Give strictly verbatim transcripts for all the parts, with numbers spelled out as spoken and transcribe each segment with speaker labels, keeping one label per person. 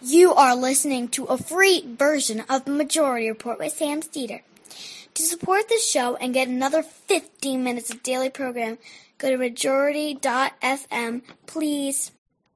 Speaker 1: You are listening to a free version of the Majority Report with Sam Seder. To support this show and get another fifteen minutes of daily program, go to majority dot f m, please.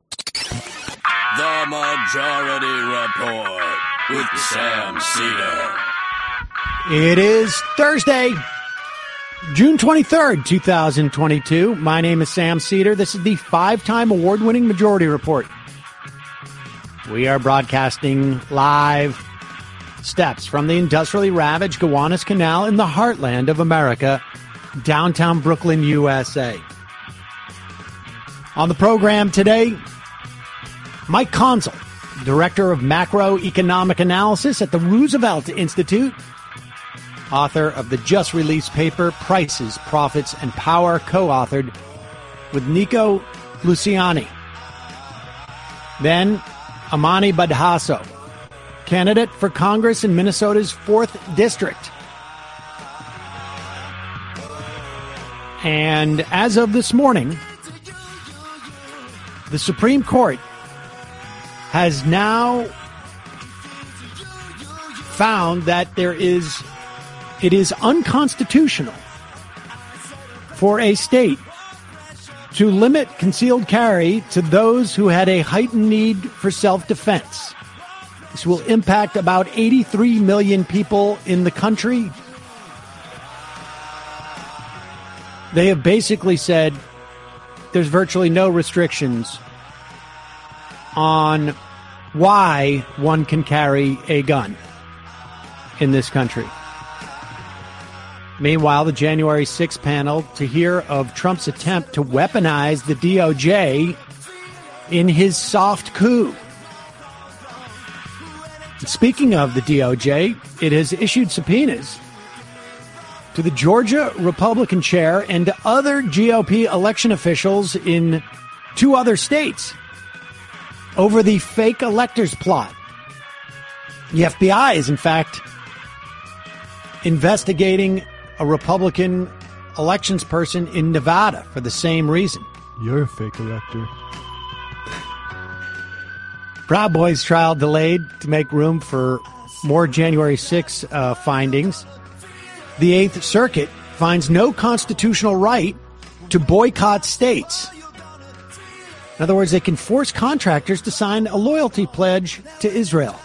Speaker 2: The Majority Report with Sam Seder.
Speaker 3: It is Thursday, June twenty-third, twenty twenty-two. My name is Sam Seder. This is the five-time award-winning Majority Report. We are broadcasting live steps from the industrially ravaged Gowanus Canal in the heartland of America, downtown Brooklyn, U S A. On the program today, Mike Consul, Director of Macroeconomic Analysis at the Roosevelt Institute, author of the just-released paper Prices, Profits, and Power, co-authored with Nico Luciani. Then, Amani Badhaso, candidate for Congress in Minnesota's fourth District. And as of this morning, the Supreme Court has now found that there is, it is unconstitutional for a state to limit concealed carry to those who had a heightened need for self-defense. This will impact about eighty-three million people in the country. They have basically said there's virtually no restrictions on why one can carry a gun in this country. Meanwhile, the January sixth panel to hear of Trump's attempt to weaponize the D O J in his soft coup. Speaking of the D O J, it has issued subpoenas to the Georgia Republican chair and to other G O P election officials in two other states over the fake electors plot. The F B I is, in fact, investigating a Republican elections person in Nevada for the same reason.
Speaker 4: You're a fake elector.
Speaker 3: Proud Boys trial delayed to make room for more January sixth uh, findings. The Eighth Circuit finds no constitutional right to boycott states. In other words, they can force contractors to sign a loyalty pledge to Israel.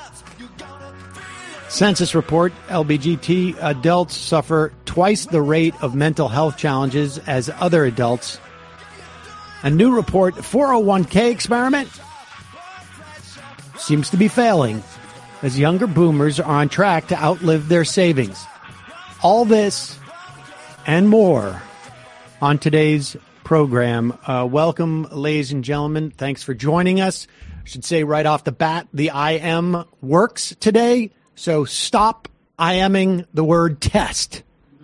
Speaker 3: Census report, L G B T adults suffer twice the rate of mental health challenges as other adults. A new report, four oh one k experiment, seems to be failing as younger boomers are on track to outlive their savings. All this and more on today's program. Uh, welcome, ladies and gentlemen. Thanks for joining us. I should say right off the bat, the I M works today. So stop IMing the word test.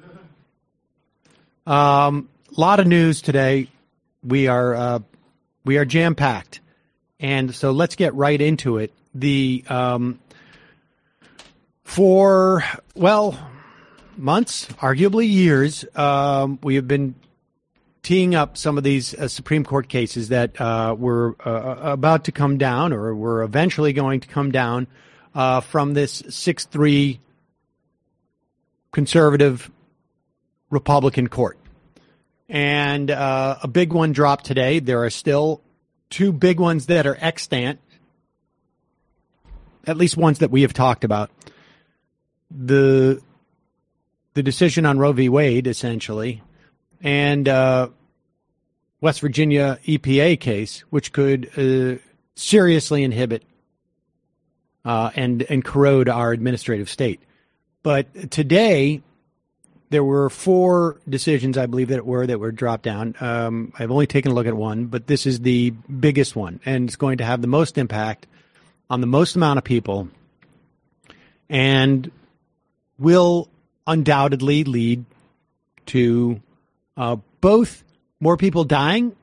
Speaker 3: Um, a lot of news today. We are uh, we are jam-packed. And so let's get right into it. The um, for, well, months, arguably years, um, we have been teeing up some of these uh, Supreme Court cases that uh, were uh, about to come down or were eventually going to come down Uh, from this six three conservative Republican court. And uh, a big one dropped today. There are still two big ones that are extant, at least ones that we have talked about. The the decision on Roe v. Wade, essentially, and uh, West Virginia E P A case, which could uh, seriously inhibit Uh, and, and corrode our administrative state. But today, there were four decisions, I believe that it were, that were dropped down. Um, I've only taken a look at one, but this is the biggest one, and it's going to have the most impact on the most amount of people and will undoubtedly lead to uh, both more people dying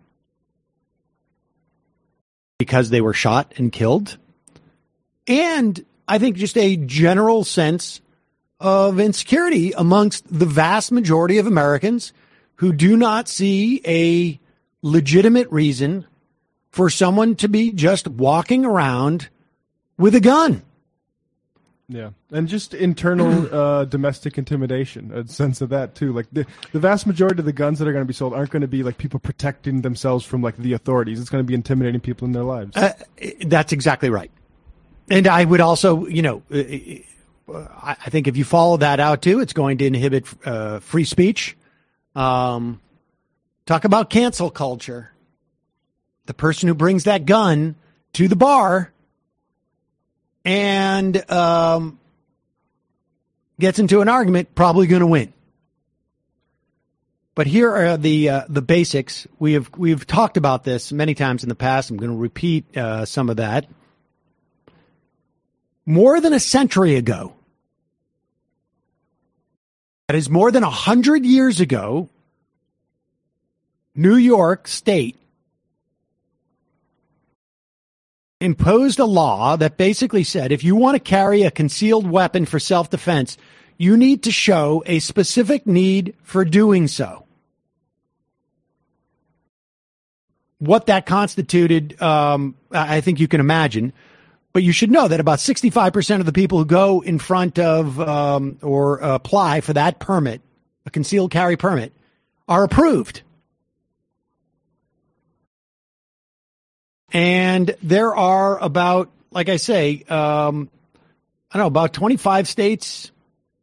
Speaker 3: because they were shot and killed, and I think just a general sense of insecurity amongst the vast majority of Americans who do not see a legitimate reason for someone to be just walking around with a gun.
Speaker 4: Yeah, and just internal uh, domestic intimidation, a sense of that too. Like the the vast majority of the guns that are going to be sold aren't going to be like people protecting themselves from like the authorities. It's going to be intimidating people in their lives.
Speaker 3: Uh, that's exactly right. And I would also, you know, I think if you follow that out too, it's going to inhibit uh, free speech. Um, talk about cancel culture. The person who brings that gun to the bar and um, gets into an argument, probably going to win. But here are the uh, the basics. We have we've talked about this many times in the past. I'm going to repeat uh, some of that. More than a century ago, that is more than a hundred years ago, New York State imposed a law that basically said if you want to carry a concealed weapon for self-defense, you need to show a specific need for doing so. What that constituted, um, I think you can imagine. But you should know that about sixty-five percent of the people who go in front of um, or apply for that permit, a concealed carry permit, are approved. And there are about, like I say, um, I don't know, about twenty-five states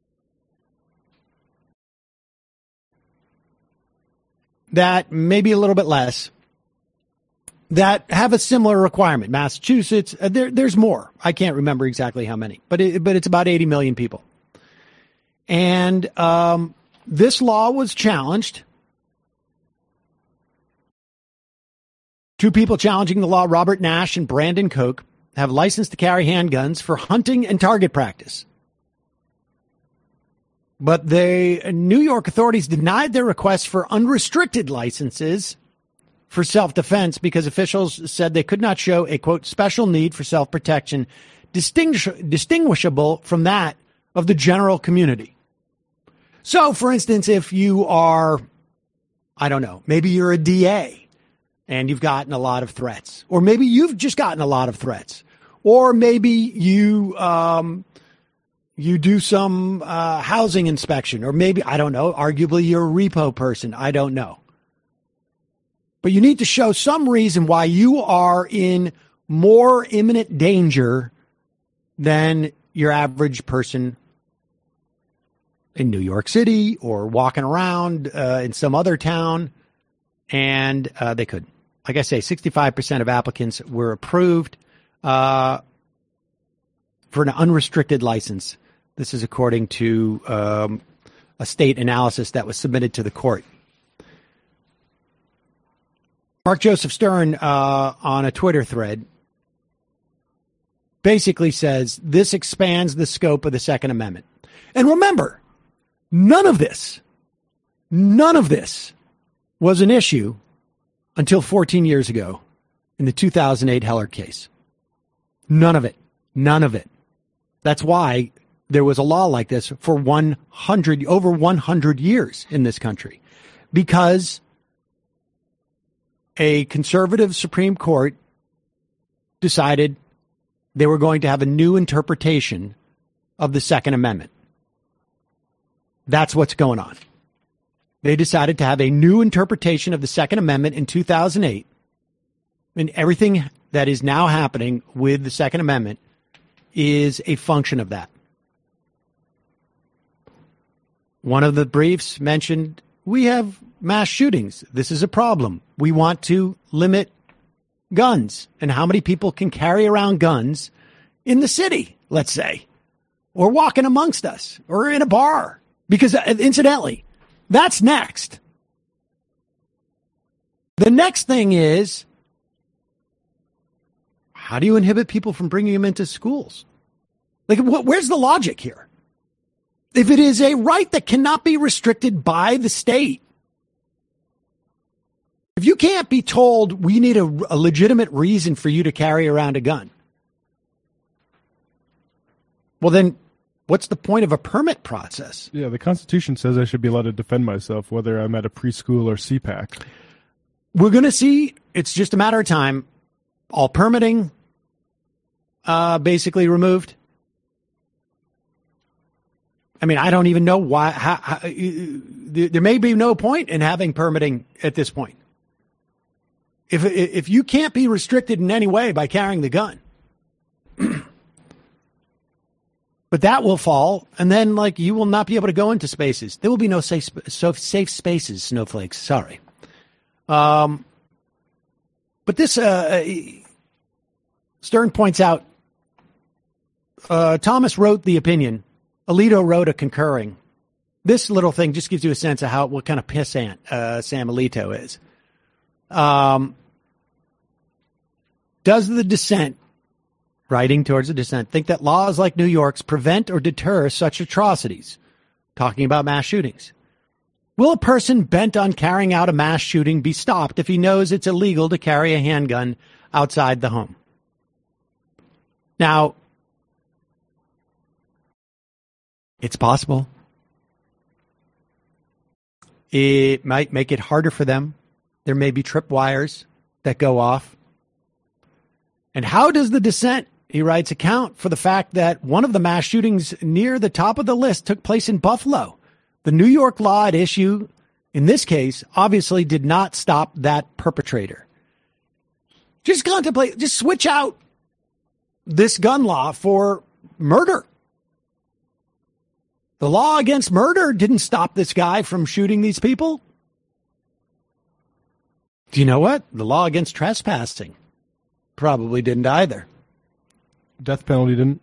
Speaker 3: that, maybe a little bit less, that have a similar requirement. Massachusetts, uh, there, there's more. I can't remember exactly how many, but it, but it's about eighty million people. And um, this law was challenged. Two people challenging the law, Robert Nash and Brandon Koch, have license to carry handguns for hunting and target practice. But the New York authorities denied their request for unrestricted licenses for self-defense because officials said they could not show a, quote, special need for self-protection distinguish- distinguishable from that of the general community. So, for instance, if you are, I don't know, maybe you're a D A and you've gotten a lot of threats, or maybe you've just gotten a lot of threats, or maybe you um, you do some uh, housing inspection, or maybe, I don't know, arguably you're a repo person. I don't know. But you need to show some reason why you are in more imminent danger than your average person in New York City or walking around uh, in some other town. And uh, they could. Like I say, sixty-five percent of applicants were approved uh, for an unrestricted license. This is according to um, a state analysis that was submitted to the court. Mark Joseph Stern, uh, on a Twitter thread, basically says this expands the scope of the Second Amendment. And remember, none of this, none of this was an issue until fourteen years ago in the two thousand eight Heller case. None of it. None of it. That's why there was a law like this for one hundred, over one hundred years in this country, because a conservative Supreme Court decided they were going to have a new interpretation of the Second Amendment. That's what's going on. They decided to have a new interpretation of the Second Amendment in two thousand eight. And everything that is now happening with the Second Amendment is a function of that. One of the briefs mentioned, we have mass shootings. This is a problem. We want to limit guns and how many people can carry around guns in the city, let's say, or walking amongst us, or in a bar. Because, uh, incidentally, that's next. The next thing is, how do you inhibit people from bringing them into schools? Like, wh- where's the logic here? If it is a right that cannot be restricted by the state, if you can't be told we need a, a legitimate reason for you to carry around a gun, well then, what's the point of a permit process?
Speaker 4: Yeah, the Constitution says I should be allowed to defend myself, whether I'm at a preschool or C PAC.
Speaker 3: We're going to see, it's just a matter of time, all permitting, uh, basically removed? I mean, I don't even know why. How, how, there may be no point in having permitting at this point. If if you can't be restricted in any way by carrying the gun, but that will fall, and then like you will not be able to go into spaces. There will be no safe so safe spaces. Snowflakes, sorry. Um, but this uh, Stern points out. Uh, Thomas wrote the opinion. Alito wrote a concurring. This little thing just gives you a sense of how what kind of pissant uh, Sam Alito is. Um, does the dissent, writing towards the dissent, think that laws like New York's prevent or deter such atrocities? Talking about mass shootings. Will a person bent on carrying out a mass shooting be stopped if he knows it's illegal to carry a handgun outside the home? Now, it's possible. It might make it harder for them. There may be tripwires that go off. And how does the dissent, he writes, account for the fact that one of the mass shootings near the top of the list took place in Buffalo? The New York law at issue, in this case, obviously did not stop that perpetrator. Just contemplate, just switch out this gun law for murder. The law against murder didn't stop this guy from shooting these people. Do you know what? The law against trespassing probably didn't either.
Speaker 4: Death penalty didn't.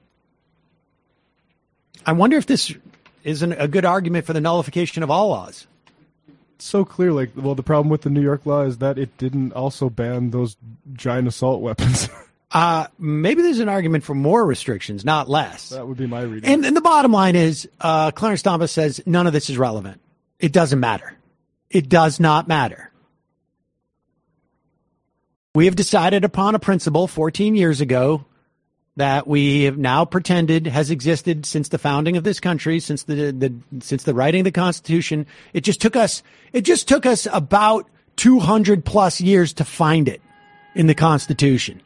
Speaker 3: I wonder if this isn't a good argument for the nullification of all laws.
Speaker 4: It's so clear. Like, well, the problem with the New York law is that it didn't also ban those giant assault weapons.
Speaker 3: Uh, maybe there's an argument for more restrictions, not less.
Speaker 4: That would be my reading.
Speaker 3: And, and the bottom line is, uh, Clarence Thomas says none of this is relevant. It doesn't matter. It does not matter. We have decided upon a principle fourteen years ago that we have now pretended has existed since the founding of this country, since the, the since the writing of the Constitution. It just took us, it just took us about two hundred plus years to find it in the Constitution.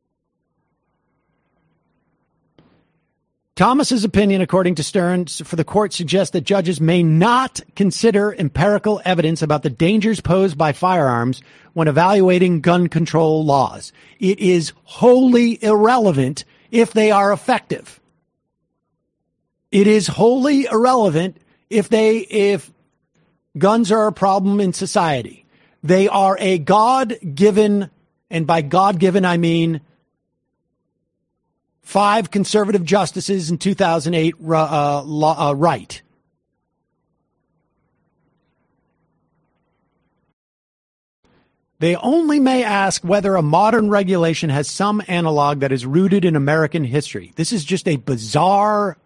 Speaker 3: Thomas's opinion, according to Stern, for the court suggests that judges may not consider empirical evidence about the dangers posed by firearms when evaluating gun control laws. It is wholly irrelevant if they are effective. It is wholly irrelevant if they, if guns are a problem in society. They are a God-given, and by God-given I mean five conservative justices in two thousand eight uh, law, uh, right. They only may ask whether a modern regulation has some analog that is rooted in American history. This is just a bizarre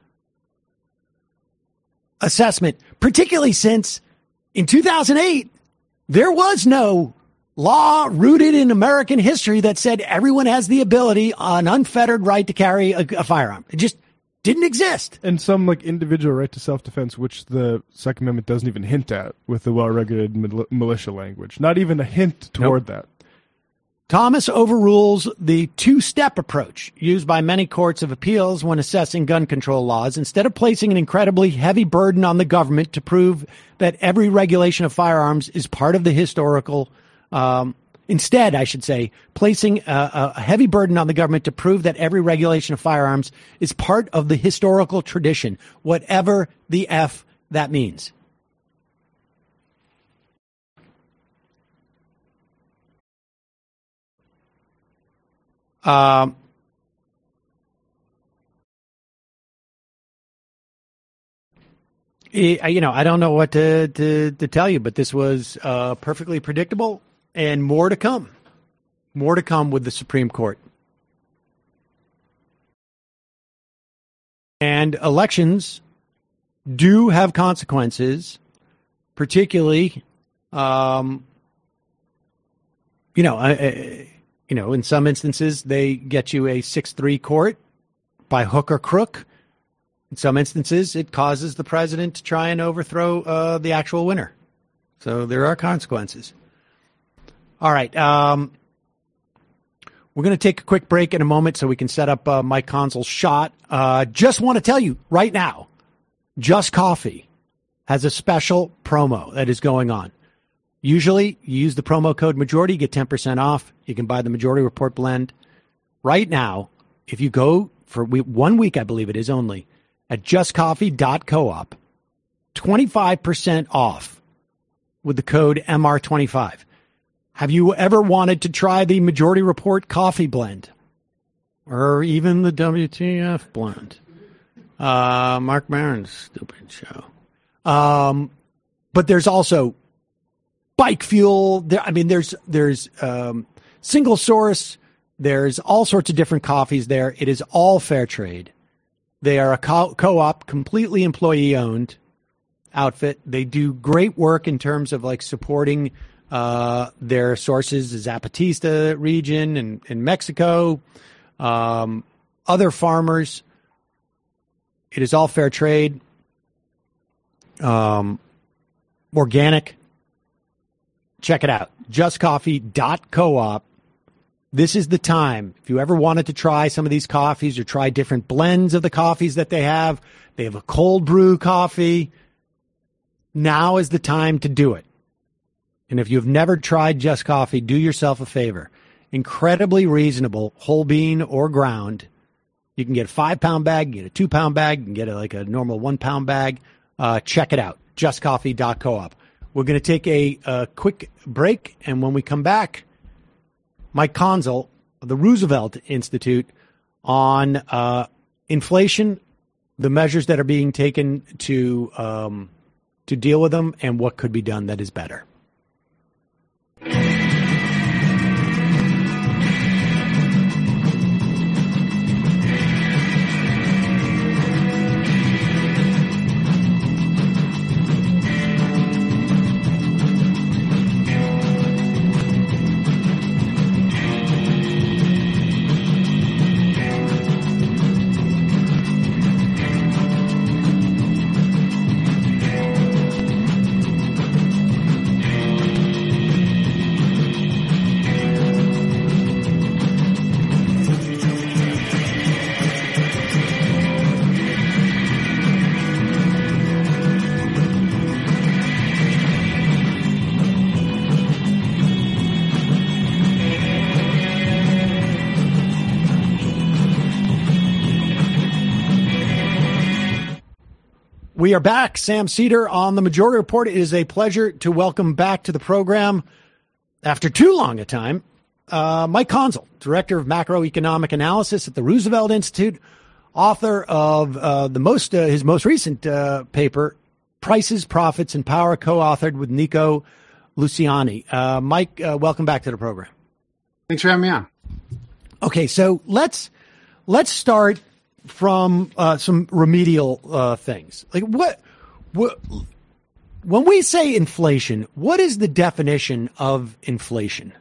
Speaker 3: assessment, particularly since in two thousand eight, there was no law rooted in American history that said everyone has the ability, an unfettered right to carry a, a firearm. It just didn't exist.
Speaker 4: And some like individual right to self-defense, which the Second Amendment doesn't even hint at with the well-regulated mil- militia language. Not even a hint toward nope. that.
Speaker 3: Thomas overrules the two-step approach used by many courts of appeals when assessing gun control laws. Instead of placing an incredibly heavy burden on the government to prove that every regulation of firearms is part of the historical Um, instead, I should say, placing a, a heavy burden on the government to prove that every regulation of firearms is part of the historical tradition, whatever the F that means. Um, you know, I don't know what to, to, to tell you, but this was uh, perfectly predictable. And more to come. More to come with the Supreme Court. And elections do have consequences, particularly, um, you know, uh, you know, in some instances, they get you a six three court by hook or crook. In some instances, it causes the president to try and overthrow uh, the actual winner. So there are consequences. All right. Um, We're going to take a quick break in a moment so we can set up uh, Mike Consol's shot. Uh, just want to tell you right now, Just Coffee has a special promo that is going on. Usually, you use the promo code Majority, you get ten percent off. You can buy the Majority Report blend. Right now, if you go for we, one week, I believe it is only, at just coffee dot coop, twenty-five percent off with the code M R twenty-five. Have you ever wanted to try the Majority Report coffee blend? Or even the W T F blend? Uh, Mark Maron's stupid show. Um, but there's also bike fuel. There, I mean, there's there's um, single source. There's all sorts of different coffees there. It is all fair trade. They are a co- co-op, completely employee-owned outfit. They do great work in terms of like supporting uh, their sources, the Zapatista region and in Mexico, um, other farmers. It is all fair trade, um, organic. Check it out, just coffee dot coop. This is the time. If you ever wanted to try some of these coffees or try different blends of the coffees that they have, they have a cold brew coffee. Now is the time to do it. And if you've never tried Just Coffee, do yourself a favor. Incredibly reasonable, whole bean or ground. You can get a five-pound bag, you get a two-pound bag, you can get a, like a normal one-pound bag. Uh, check it out, just coffee dot coop. We're going to take a, a quick break, and when we come back, Mike Consol of the Roosevelt Institute on uh, inflation, the measures that are being taken to um, to deal with them, and what could be done that is better. We are back. Sam Seder on the Majority Report. It is a pleasure to welcome back to the program, after too long a time, uh, Mike Consol, Director of Macroeconomic Analysis at the Roosevelt Institute, author of uh, the most uh, his most recent uh, paper, Prices, Profits, and Power, co-authored with Nico Luciani. Uh, Mike, uh, welcome back to the program.
Speaker 5: Thanks for having me on.
Speaker 3: Okay, so let's let's start from uh, some remedial uh, things. Like what, what, when we say inflation, what is the definition of inflation?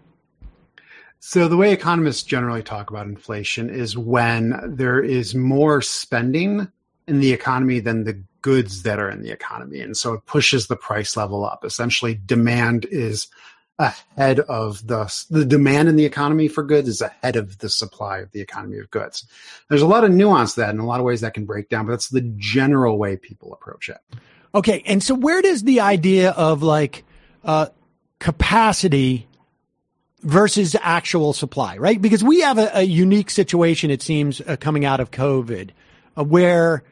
Speaker 5: So the way economists generally talk about inflation is when there is more spending in the economy than the goods that are in the economy. And so it pushes the price level up. Essentially, demand is ahead of the the demand in the economy for goods is ahead of the supply of the economy of goods. There's a lot of nuance to that, and a lot of ways that can break down, but that's the general way people approach it.
Speaker 3: Okay, and so where does the idea of like uh, capacity versus actual supply, right? Because we have a, a unique situation, it seems, uh, coming out of COVID, uh, where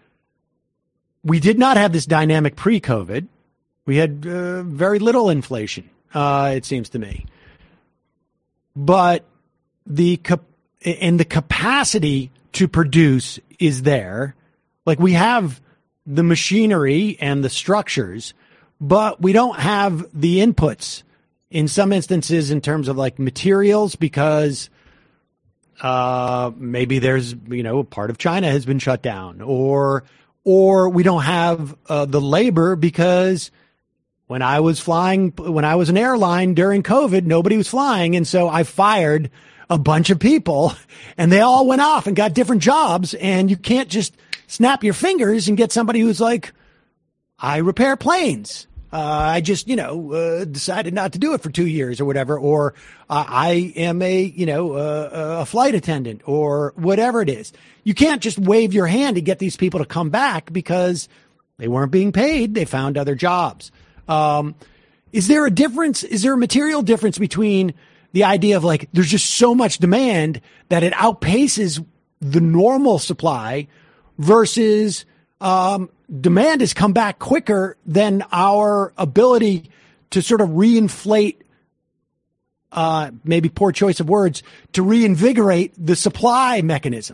Speaker 3: we did not have this dynamic pre-COVID. We had uh, very little inflation. Uh, it seems to me, but the cap- and the capacity to produce is there. Like we have the machinery and the structures, but we don't have the inputs in some instances in terms of like materials because uh, maybe there's, you know, a part of China has been shut down, or or we don't have uh, the labor because When I was flying, when I was an airline during COVID, nobody was flying. And so I fired a bunch of people and they all went off and got different jobs. And you can't just snap your fingers and get somebody who's like, I repair planes. Uh, I just, you know, uh, decided not to do it for two years or whatever, or uh, I am a, you know, uh, a flight attendant or whatever it is. You can't just wave your hand to get these people to come back because they weren't being paid. They found other jobs. Um, is there a difference? Is there a material difference between the idea of like, there's just so much demand that it outpaces the normal supply versus, um, demand has come back quicker than our ability to sort of reinflate, uh, maybe poor choice of words, to reinvigorate the supply mechanism?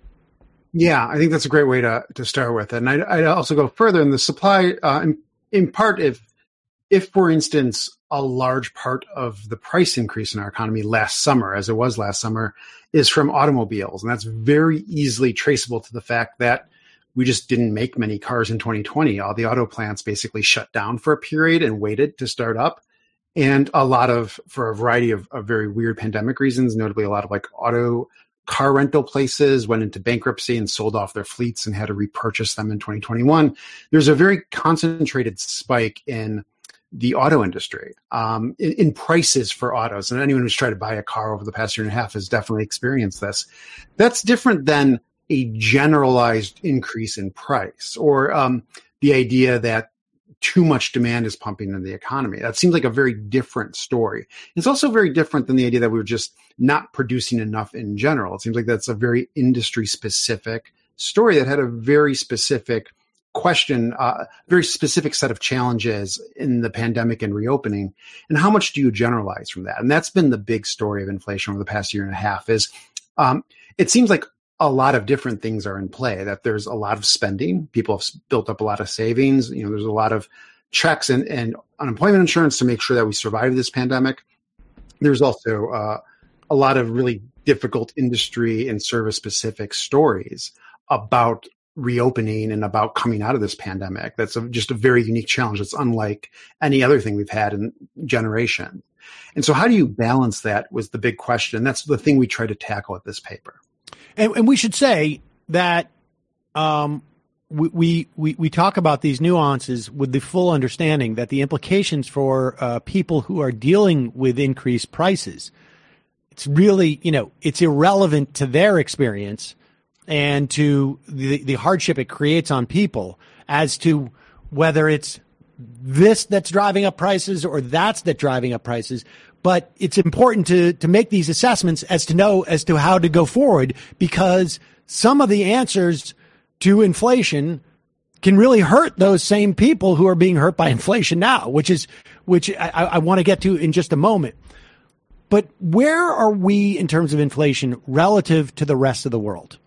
Speaker 5: Yeah, I think that's a great way to, to start with. And I'd, I'd also go further in the supply, uh, in, in part, if, if, for instance, a large part of the price increase in our economy last summer, as it was last summer, is from automobiles. And that's very easily traceable to the fact that we just didn't make many cars in twenty twenty. All the auto plants basically shut down for a period and waited to start up. And a lot of, for a variety of, of very weird pandemic reasons, notably a lot of like auto car rental places went into bankruptcy and sold off their fleets and had to repurchase them in twenty twenty-one. There's a very concentrated spike in the auto industry, um, in, in prices for autos. And anyone who's tried to buy a car over the past year and a half has definitely experienced this. That's different than a generalized increase in price or um, the idea that too much demand is pumping into the economy. That seems like a very different story. It's also very different than the idea that we were just not producing enough in general. It seems like that's a very industry specific story that had a very specific question, a uh, very specific set of challenges in the pandemic and reopening. And how much do you generalize from that? And that's been the big story of inflation over the past year and a half is um, it seems like a lot of different things are in play, that there's a lot of spending. People have built up a lot of savings. You know, there's a lot of checks and, and unemployment insurance to make sure that we survive this pandemic. There's also uh, a lot of really difficult industry and service specific stories about reopening and about coming out of this pandemic. That's a, just a very unique challenge. It's unlike any other thing we've had in generation. And so how do you balance that was the big question. That's the thing we try to tackle at this paper.
Speaker 3: And, and we should say that um, we, we we talk about these nuances with the full understanding that the implications for uh, people who are dealing with increased prices, it's really, you know, it's irrelevant to their experience and to the, the hardship it creates on people as to whether it's this that's driving up prices or that's that driving up prices. But it's important to, to make these assessments as to know as to how to go forward, because some of the answers to inflation can really hurt those same people who are being hurt by inflation now, which is, which I, I want to get to in just a moment. But where are we in terms of inflation relative to the rest of the world?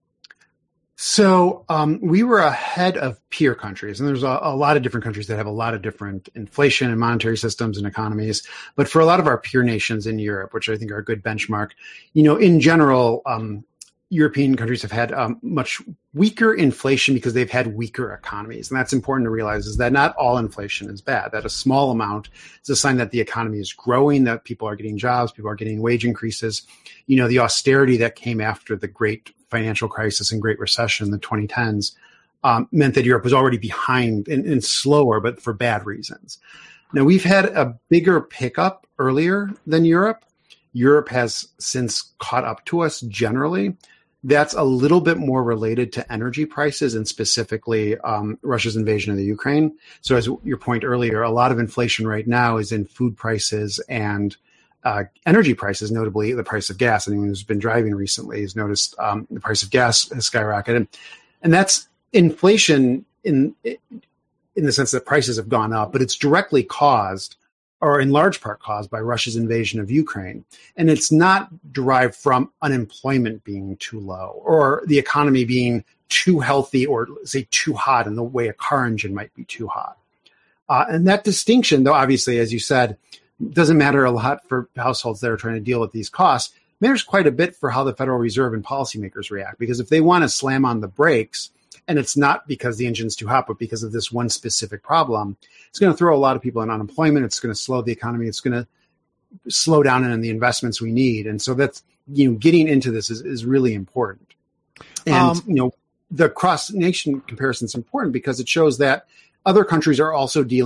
Speaker 5: So um, we were ahead of peer countries, and there's a, a lot of different countries that have a lot of different inflation and monetary systems and economies. But for a lot of our peer nations in Europe, which I think are a good benchmark, you know, in general, um, European countries have had um, much weaker inflation because they've had weaker economies. And that's important to realize, is that not all inflation is bad, that a small amount is a sign that the economy is growing, that people are getting jobs, people are getting wage increases. You know, the austerity that came after the great financial crisis and Great Recession in the twenty tens um, meant that Europe was already behind and, and slower, but for bad reasons. Now, we've had a bigger pickup earlier than Europe. Europe has since caught up to us generally. That's a little bit more related to energy prices and specifically um, Russia's invasion of the Ukraine. So as your point earlier, a lot of inflation right now is in food prices and Uh, energy prices, notably the price of gas. Anyone who's been driving recently has noticed um, the price of gas has skyrocketed. And that's inflation in in the sense that prices have gone up, but it's directly caused, or in large part caused, by Russia's invasion of Ukraine. And it's not derived from unemployment being too low or the economy being too healthy or, say, too hot in the way a car engine might be too hot. Uh, and that distinction, though, obviously, as you said, doesn't matter a lot for households that are trying to deal with these costs, matters quite a bit for how the Federal Reserve and policymakers react. Because if they want to slam on the brakes, and it's not because the engine's too hot, but because of this one specific problem, it's going to throw a lot of people in unemployment. It's going to slow the economy. It's going to slow down in the investments we need. And so that's, you know, getting into this is, is really important. And, um, you know, the cross-nation comparison is important because it shows that other countries are also dealing with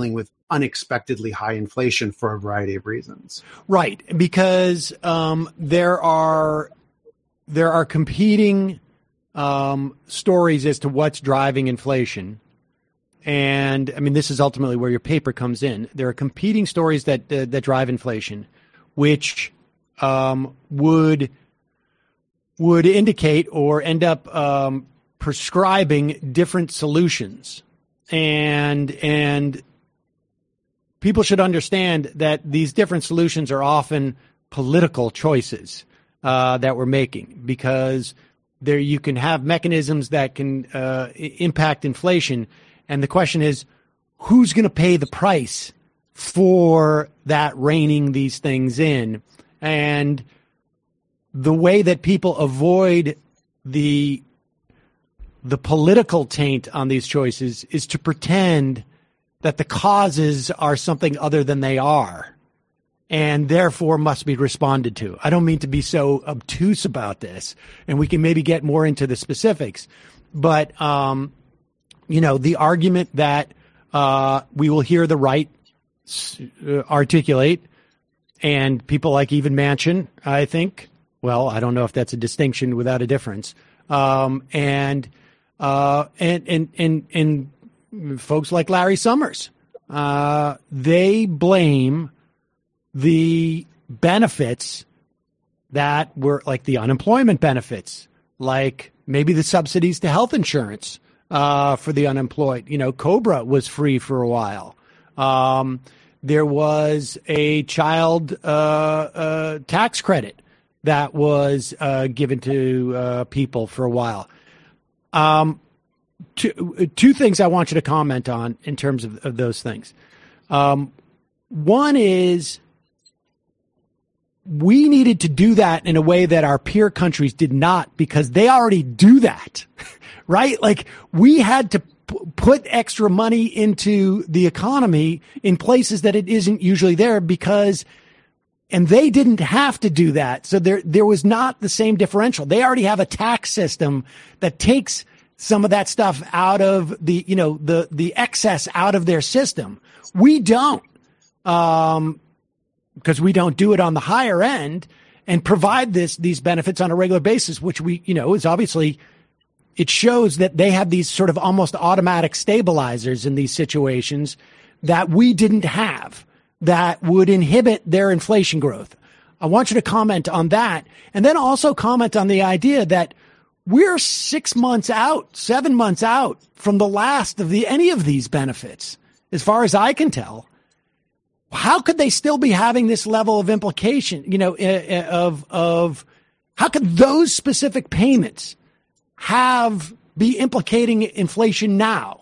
Speaker 5: unexpectedly high inflation for a variety of reasons.
Speaker 3: Right, because um, there are there are competing um, stories as to what's driving inflation. And I mean, this is ultimately where your paper comes in. There are competing stories that uh, that drive inflation, which um, would would indicate or end up um, prescribing different solutions. And and people should understand that these different solutions are often political choices uh, that we're making, because there you can have mechanisms that can uh, impact inflation. And the question is, who's going to pay the price for that reining these things in? And the way that people avoid the the political taint on these choices is to pretend that the causes are something other than they are, and therefore must be responded to. I don't mean to be so obtuse about this, and we can maybe get more into the specifics, but um, you know, the argument that uh, we will hear the right uh, articulate, and people like even Manchin, I think, well, I don't know if that's a distinction without a difference, um, and, uh, and and and and folks like Larry Summers, uh, they blame the benefits that were like the unemployment benefits, like maybe the subsidies to health insurance uh, for the unemployed. You know, COBRA was free for a while. Um, there was a child uh, uh, tax credit that was uh, given to uh, people for a while. Um, two, two things I want you to comment on in terms of, of those things. Um, one is we needed to do that in a way that our peer countries did not, because they already do that, right? Like we had to p- put extra money into the economy in places that it isn't usually there, because and they didn't have to do that. So there, there was not the same differential. They already have a tax system that takes some of that stuff out of the, you know, the, the excess out of their system. We don't, um, because we don't do it on the higher end and provide this, these benefits on a regular basis, which we, you know, is obviously, it shows that they have these sort of almost automatic stabilizers in these situations that we didn't have, that would inhibit their inflation growth. I want you to comment on that, and then also comment on the idea that we're six months out, seven months out from the last of the any of these benefits, as far as I can tell. How could they still be having this level of implication, you know, of of how could those specific payments have be implicating inflation now?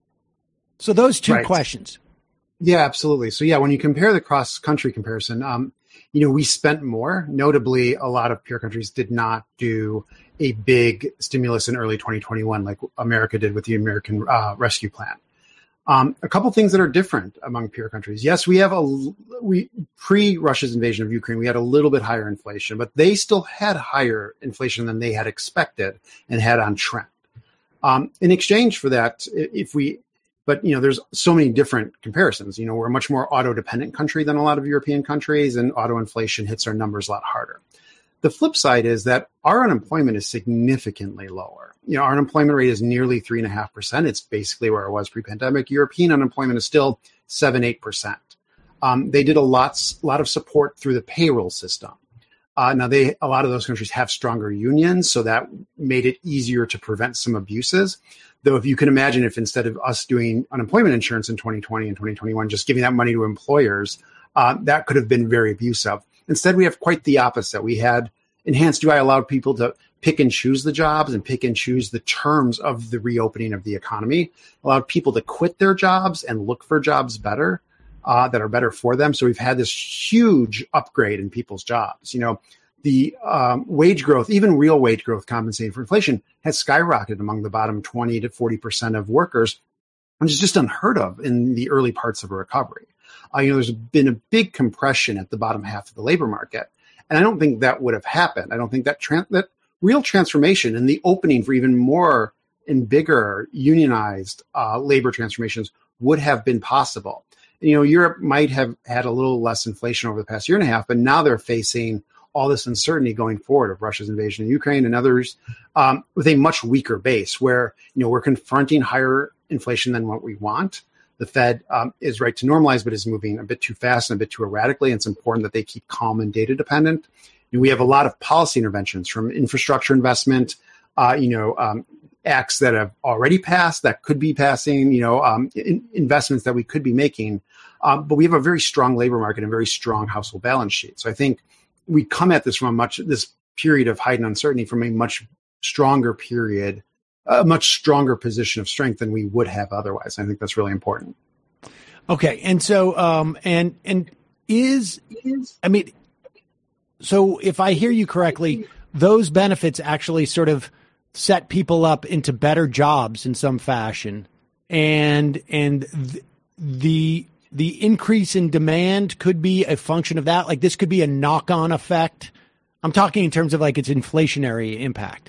Speaker 3: So those two
Speaker 5: right.
Speaker 3: questions.
Speaker 5: Yeah, absolutely. So yeah, when you compare the cross-country comparison, um, you know, we spent more. Notably, a lot of peer countries did not do a big stimulus in early twenty twenty-one like America did with the American uh, Rescue Plan. Um, a couple things that are different among peer countries. Yes, we have a we pre-Russia's invasion of Ukraine, we had a little bit higher inflation, but they still had higher inflation than they had expected and had on trend. Um, in exchange for that, if we But, you know, there's so many different comparisons. You know, we're a much more auto-dependent country than a lot of European countries, and auto inflation hits our numbers a lot harder. The flip side is that our unemployment is significantly lower. You know, our unemployment rate is nearly three and a half percent. It's basically where it was pre-pandemic. European unemployment is still seven, eight percent. Um, they did a lot, lot of support through the payroll system. Uh, now, they a lot of those countries have stronger unions, so that made it easier to prevent some abuses. Though, if you can imagine, if instead of us doing unemployment insurance in twenty twenty and twenty twenty-one, just giving that money to employers, uh, that could have been very abusive. Instead, we have quite the opposite. We had enhanced U I allowed people to pick and choose the jobs and pick and choose the terms of the reopening of the economy, allowed people to quit their jobs and look for jobs better, uh, that are better for them. So we've had this huge upgrade in people's jobs. You know, the um, wage growth, even real wage growth compensating for inflation, has skyrocketed among the bottom twenty to forty percent of workers, which is just unheard of in the early parts of a recovery. Uh, you know, there's been a big compression at the bottom half of the labor market. And I don't think that would have happened. I don't think that tran- that real transformation and the opening for even more and bigger unionized uh, labor transformations would have been possible You know, Europe might have had a little less inflation over the past year and a half, but now they're facing all this uncertainty going forward of Russia's invasion of Ukraine and others um, with a much weaker base where, you know, we're confronting higher inflation than what we want. The Fed um, is right to normalize, but is moving a bit too fast and a bit too erratically. And it's important that they keep calm and data dependent. And we have a lot of policy interventions from infrastructure investment, uh, you know, um, acts that have already passed, that could be passing, you know, um, in, investments that we could be making. Um, but we have a very strong labor market and very strong household balance sheet. So I think we come at this from a much, this period of heightened uncertainty from a much stronger period, a much stronger position of strength than we would have otherwise. I think that's really important.
Speaker 3: Okay. And so, um, and, and is, is, I mean, so if I hear you correctly, those benefits actually sort of set people up into better jobs in some fashion. And, and th- the, the increase in demand could be a function of that. Like this could be a knock-on effect. I'm talking in terms of like its inflationary impact.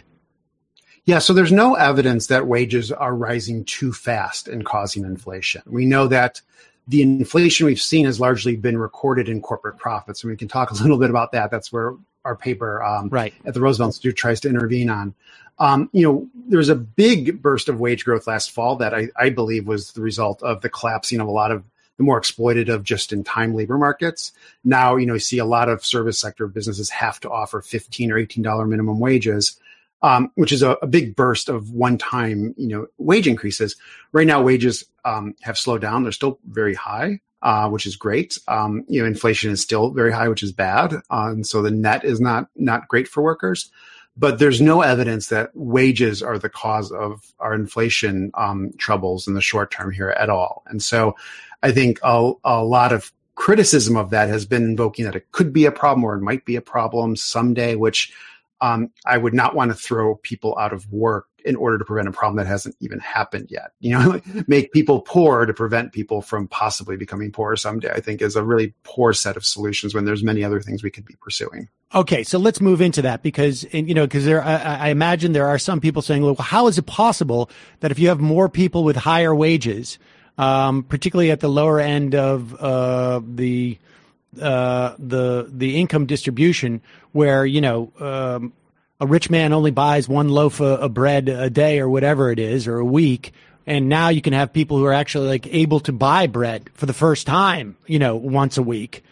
Speaker 5: Yeah, so there's no evidence that wages are rising too fast and causing inflation. We know that the inflation we've seen has largely been recorded in corporate profits, and we can talk a little bit about that. That's where our paper um, right. at the Roosevelt Institute tries to intervene on. Um, you know, there was a big burst of wage growth last fall that I, I believe was the result of the collapsing of a lot of the more exploitative just-in-time labor markets. Now, you know, you see a lot of service sector businesses have to offer fifteen or eighteen dollars minimum wages, um, which is a, a big burst of one-time, you know, wage increases. Right now, wages um, have slowed down. They're still very high, uh, which is great. Um, you know, inflation is still very high, which is bad. Uh, and so the net is not not great for workers. But there's no evidence that wages are the cause of our inflation um, troubles in the short term here at all. And so I think a, a lot of criticism of that has been invoking that it could be a problem or it might be a problem someday, which um, I would not want to throw people out of work in order to prevent a problem that hasn't even happened yet. You know, make people poor to prevent people from possibly becoming poorer someday, I think is a really poor set of solutions when there's many other things we could be pursuing.
Speaker 3: Okay, so let's move into that because, you know, because there, I, I imagine there are some people saying, well, how is it possible that if you have more people with higher wages, um, particularly at the lower end of uh, the uh, the the income distribution, where you know um, a rich man only buys one loaf of, of bread a day or whatever it is, or a week, and now you can have people who are actually like able to buy bread for the first time, you know, once a week.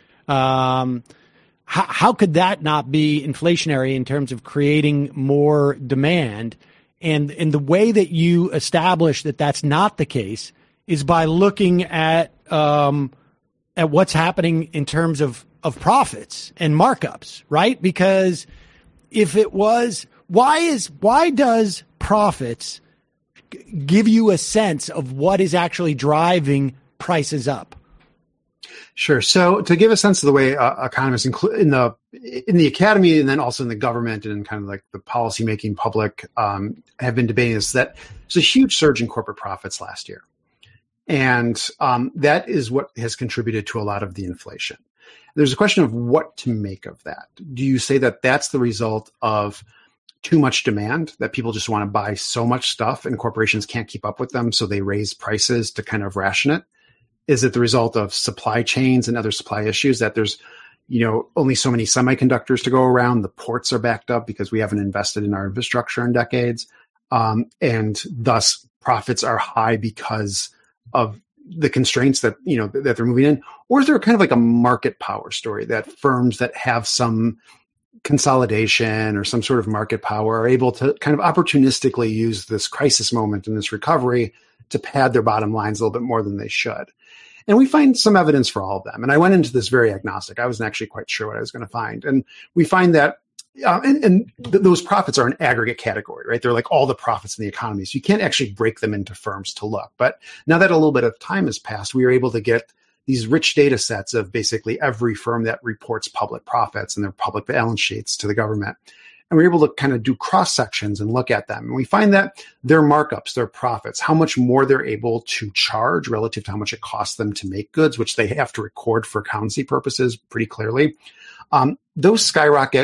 Speaker 3: Um, How, how could that not be inflationary in terms of creating more demand? And, and the way that you establish that that's not the case is by looking at um, at what's happening in terms of, of profits and markups, right? Because if it was, why is why does profits give you a sense of what is actually driving prices up?
Speaker 5: Sure. So to give a sense of the way uh, economists include in the in the academy and then also in the government and kind of like the policymaking public um, have been debating this, that there's a huge surge in corporate profits last year. And um, that is what has contributed to a lot of the inflation. There's a question of what to make of that. Do you say that that's the result of too much demand, that people just want to buy so much stuff and corporations can't keep up with them, so they raise prices to kind of ration it? Is it the result of supply chains and other supply issues, that there's, you know, only so many semiconductors to go around? The ports are backed up because we haven't invested in our infrastructure in decades. Um, and thus profits are high because of the constraints that, you know, that they're moving in? Or is there kind of like a market power story that firms that have some consolidation or some sort of market power are able to kind of opportunistically use this crisis moment and this recovery to pad their bottom lines a little bit more than they should? And we find some evidence for all of them. And I went into this very agnostic. I wasn't actually quite sure what I was going to find. And we find that, uh, and, and th- those profits are an aggregate category, right? They're like all the profits in the economy. So you can't actually break them into firms to look. But now that a little bit of time has passed, we are able to get these rich data sets of basically every firm that reports public profits and their public balance sheets to the government. And we're able to kind of do cross sections and look at them. And we find that their markups, their profits, how much more they're able to charge relative to how much it costs them to make goods, which they have to record for accountancy purposes pretty clearly. Um, those skyrocket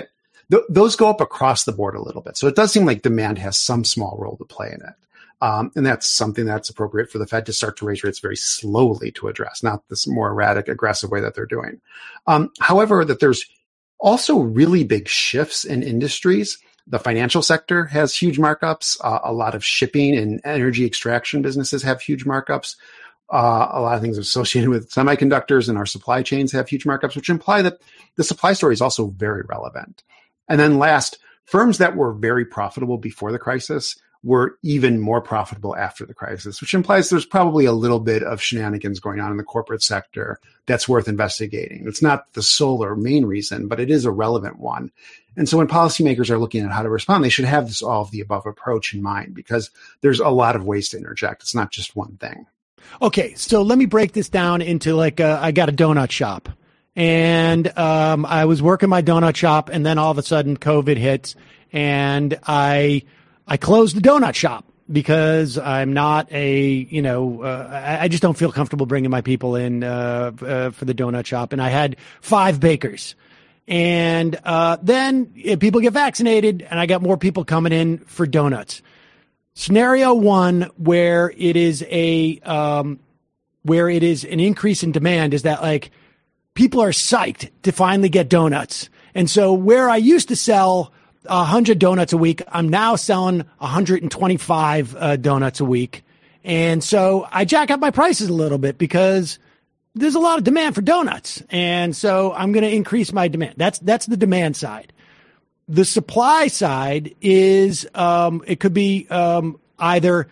Speaker 5: th- those go up across the board a little bit. So it does seem like demand has some small role to play in it. Um, and that's something that's appropriate for the Fed to start to raise rates very slowly to address, not this more erratic, aggressive way that they're doing. Um, however, that there's also really big shifts in industries. The financial sector has huge markups. Uh, a lot of shipping and energy extraction businesses have huge markups. Uh, a lot of things associated with semiconductors and our supply chains have huge markups, which imply that the supply story is also very relevant. And then last, firms that were very profitable before the crisis were even more profitable after the crisis, which implies there's probably a little bit of shenanigans going on in the corporate sector that's worth investigating. It's not the sole or main reason, but it is a relevant one. And so when policymakers are looking at how to respond, they should have this all of the above approach in mind, because there's a lot of ways to interject. It's not just one thing.
Speaker 3: Okay, so let me break this down into like a, I got a donut shop, and um, I was working my donut shop, and then all of a sudden COVID hits, and I I closed the donut shop because I'm not a, you know, uh, I, I just don't feel comfortable bringing my people in uh, uh, for the donut shop. And I had five bakers. And uh, then if people get vaccinated, and I got more people coming in for donuts. Scenario one, where it is a, um, where it is an increase in demand, is that like people are psyched to finally get donuts. And so where I used to sell one hundred donuts a week, I'm now selling one hundred twenty-five uh, donuts a week. And so I jack up my prices a little bit because there's a lot of demand for donuts. And so I'm going to increase my demand. That's that's the demand side. The supply side is, um, it could be um, either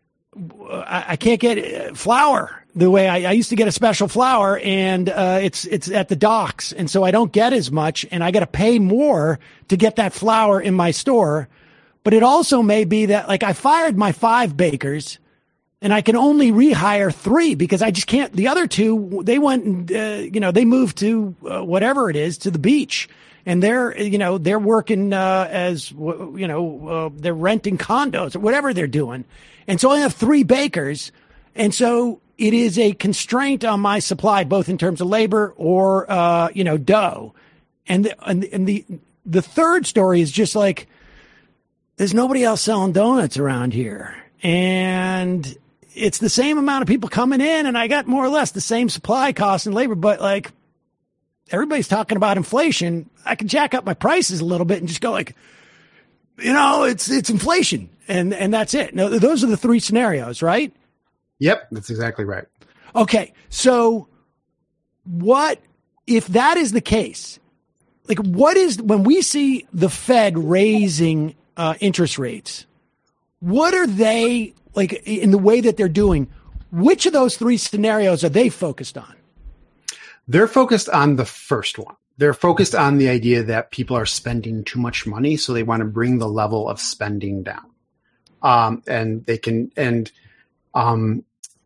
Speaker 3: I, I can't get flour the way I, I used to get a special flour, and uh, it's it's at the docks, and so I don't get as much, and I got to pay more to get that flour in my store. But it also may be that like I fired my five bakers, and I can only rehire three because I just can't. The other two, they went and uh, you know they moved to uh, whatever it is, to the beach, and they're you know they're working uh, as you know uh, they're renting condos or whatever they're doing, and so I have three bakers, and so it is a constraint on my supply, both in terms of labor or, uh, you know, dough. And the, and, and the, the third story is just like, there's nobody else selling donuts around here. And it's the same amount of people coming in, and I got more or less the same supply costs and labor, but like everybody's talking about inflation. I can jack up my prices a little bit and just go like, you know, it's, it's inflation. And, and that's it. Now, those are the three scenarios, right?
Speaker 5: Yep, that's exactly right.
Speaker 3: Okay, so what if that is the case? Like, what is when we see the Fed raising uh, interest rates? What are they like in the way that they're doing? Which of those three scenarios are they focused on?
Speaker 5: They're focused on the first one. They're focused on the idea that people are spending too much money, so they want to bring the level of spending down. Um, and they can and um.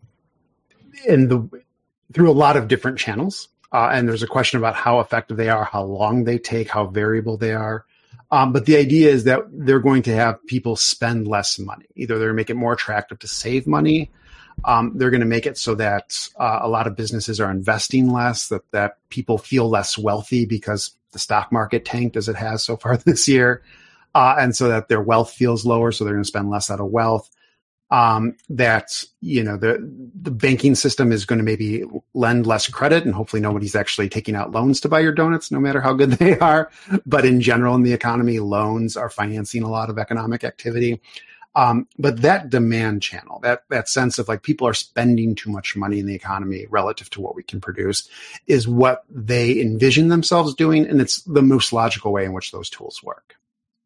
Speaker 5: in the through a lot of different channels. Uh, and there's a question about how effective they are, how long they take, how variable they are. Um, but the idea is that they're going to have people spend less money. Either they're going to make it more attractive to save money. Um, they're going to make it so that uh, a lot of businesses are investing less, that, that people feel less wealthy because the stock market tanked as it has so far this year. Uh, and so that their wealth feels lower, so they're going to spend less out of wealth. Um, that, you know, the, the banking system is going to maybe lend less credit, and hopefully nobody's actually taking out loans to buy your donuts, no matter how good they are. But in general, in the economy, loans are financing a lot of economic activity. Um, but that demand channel, that, that sense of like people are spending too much money in the economy relative to what we can produce, is what they envision themselves doing. And it's the most logical way in which those tools work.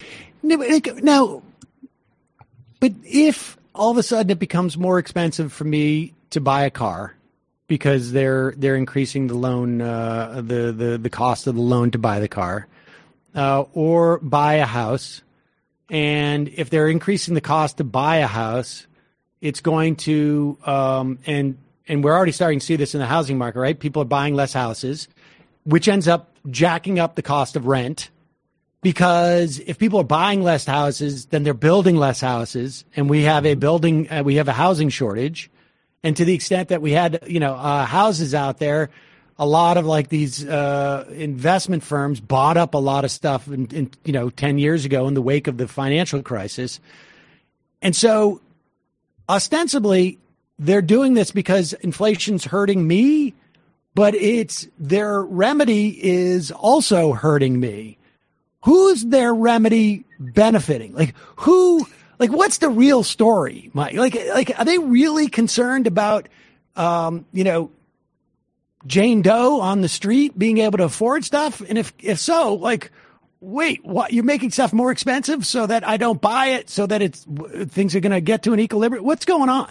Speaker 3: Now, but if all of a sudden it becomes more expensive for me to buy a car because they're they're increasing the loan, uh, the, the, the cost of the loan to buy the car, uh, or buy a house. And if they're increasing the cost to buy a house, it's going to, um, and and we're already starting to see this in the housing market, right? People are buying less houses, which ends up jacking up the cost of rent. Because if people are buying less houses, then they're building less houses, and we have a building, uh, we have a housing shortage. And to the extent that we had, you know, uh, houses out there, a lot of like these uh, investment firms bought up a lot of stuff in, in, you know, ten years ago in the wake of the financial crisis. And so ostensibly they're doing this because inflation's hurting me, but it's their remedy is also hurting me. Who's their remedy benefiting? Like who, like what's the real story, Mike? Like, like, are they really concerned about, um, you know, Jane Doe on the street being able to afford stuff? And if, if so, like, wait, what, you're making stuff more expensive so that I don't buy it, so that it's, things are going to get to an equilibrium? What's going on?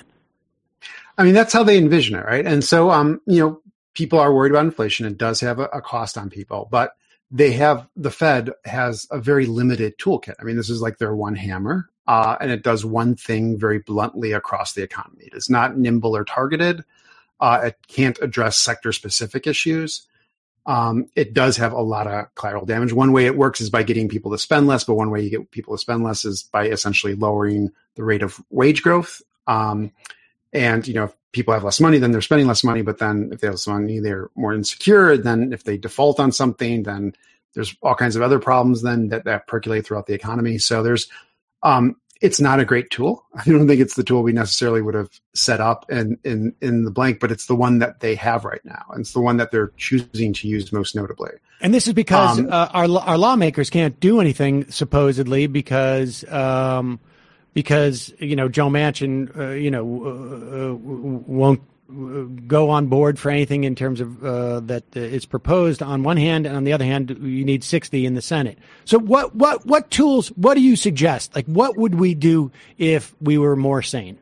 Speaker 5: I mean, that's how they envision it, right? And so, um, you know, people are worried about inflation. It does have a, a cost on people, but they have, the Fed has a very limited toolkit. I mean, this is like their one hammer, uh, and it does one thing very bluntly across the economy. It is not nimble or targeted. Uh, it can't address sector-specific issues. Um, it does have a lot of collateral damage. One way it works is by getting people to spend less, but one way you get people to spend less is by essentially lowering the rate of wage growth. Um, and, you know, if people have less money, then they're spending less money, but then if they have less money, they're more insecure. Then if they default on something, then there's all kinds of other problems then that, that percolate throughout the economy. So there's, um, it's not a great tool. I don't think it's the tool we necessarily would have set up in, in, in the blank, but it's the one that they have right now. And it's the one that they're choosing to use most notably.
Speaker 3: And this is because
Speaker 5: um,
Speaker 3: uh, our our lawmakers can't do anything, supposedly, because um, because, you know, Joe Manchin, uh, you know, uh, won't go on board for anything in terms of uh, that is proposed on one hand, and on the other hand, you need sixty in the Senate. So what what what tools, what do you suggest? Like, what would we do if we were more sane?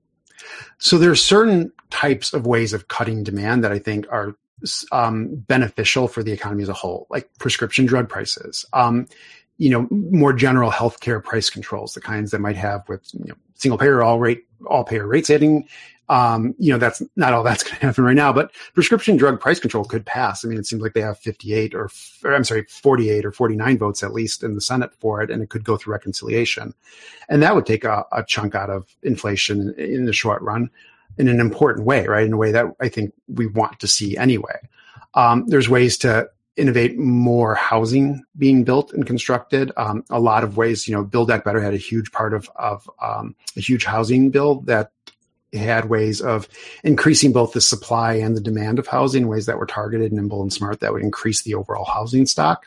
Speaker 5: So there's certain types of ways of cutting demand that I think are um, beneficial for the economy as a whole, like prescription drug prices, um, you know, more general healthcare price controls, the kinds that might have with, you know, single payer, all rate, all payer rate setting. Um, you know, that's not all that's going to happen right now, but prescription drug price control could pass. I mean, it seems like they have fifty-eight or, or I'm sorry, forty-eight or forty-nine votes at least in the Senate for it, and it could go through reconciliation. And that would take a, a chunk out of inflation in, in the short run in an important way, right? In a way that I think we want to see anyway. Um, there's ways to innovate more housing being built and constructed. Um, a lot of ways, you know, Build Back Better had a huge part of, of um, a huge housing bill that had ways of increasing both the supply and the demand of housing, ways that were targeted, nimble, and smart that would increase the overall housing stock.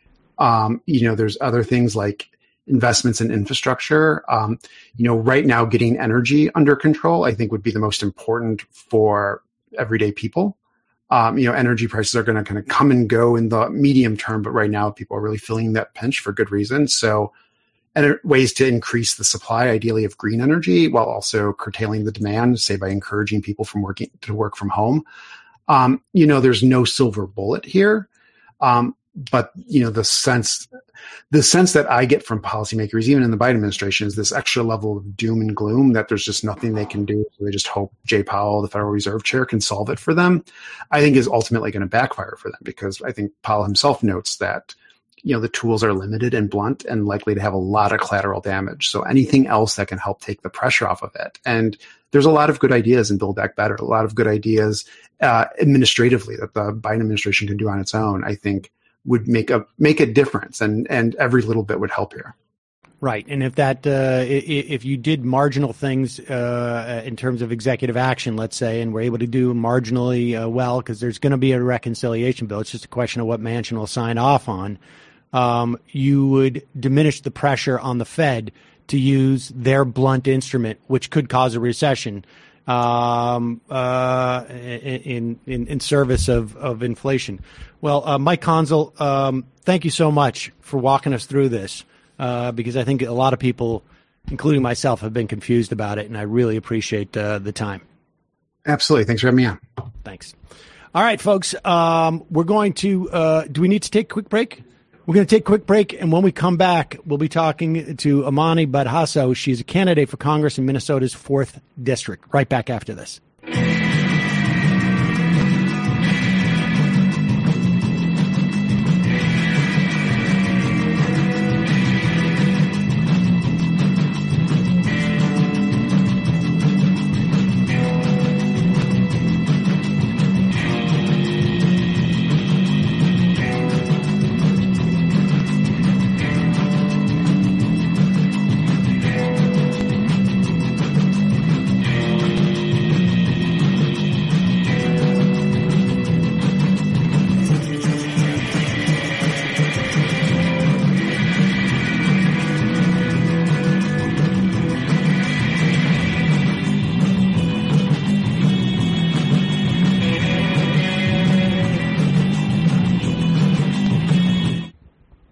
Speaker 5: Um, you know, there's other things like investments in infrastructure. Um, you know, right now, getting energy under control, I think, would be the most important for everyday people. Um, you know, energy prices are going to kind of come and go in the medium term, but right now people are really feeling that pinch for good reason. So, and ways to increase the supply, ideally, of green energy, while also curtailing the demand, say by encouraging people from working to work from home. Um, you know, there's no silver bullet here, um, but you know, the sense, the sense that I get from policymakers, even in the Biden administration, is this extra level of doom and gloom that there's just nothing they can do. So they just hope Jay Powell, the Federal Reserve Chair, can solve it for them. I think is ultimately going to backfire for them, because I think Powell himself notes that, you know, the tools are limited and blunt and likely to have a lot of collateral damage. So anything else that can help take the pressure off of it. And there's a lot of good ideas in Build Back Better, a lot of good ideas uh, administratively that the Biden administration can do on its own, I think would make a make a difference. And, and every little bit would help here.
Speaker 3: Right. And if that, uh, if you did marginal things uh, in terms of executive action, let's say, and we're able to do marginally uh, well, because there's going to be a reconciliation bill, it's just a question of what Manchin will sign off on, um, you would diminish the pressure on the Fed to use their blunt instrument, which could cause a recession, um, uh, in, in, in service of, of inflation. Well, uh, Mike Konzel, um, thank you so much for walking us through this. Uh, because I think a lot of people, including myself, have been confused about it, and I really appreciate uh, the time.
Speaker 5: Absolutely. Thanks for having me on.
Speaker 3: Thanks. All right, folks, um, we're going to uh, – do we need to take a quick break? We're going to take a quick break, and when we come back, we'll be talking to Amani Badhaso. She's a candidate for Congress in Minnesota's fourth District. Right back after this.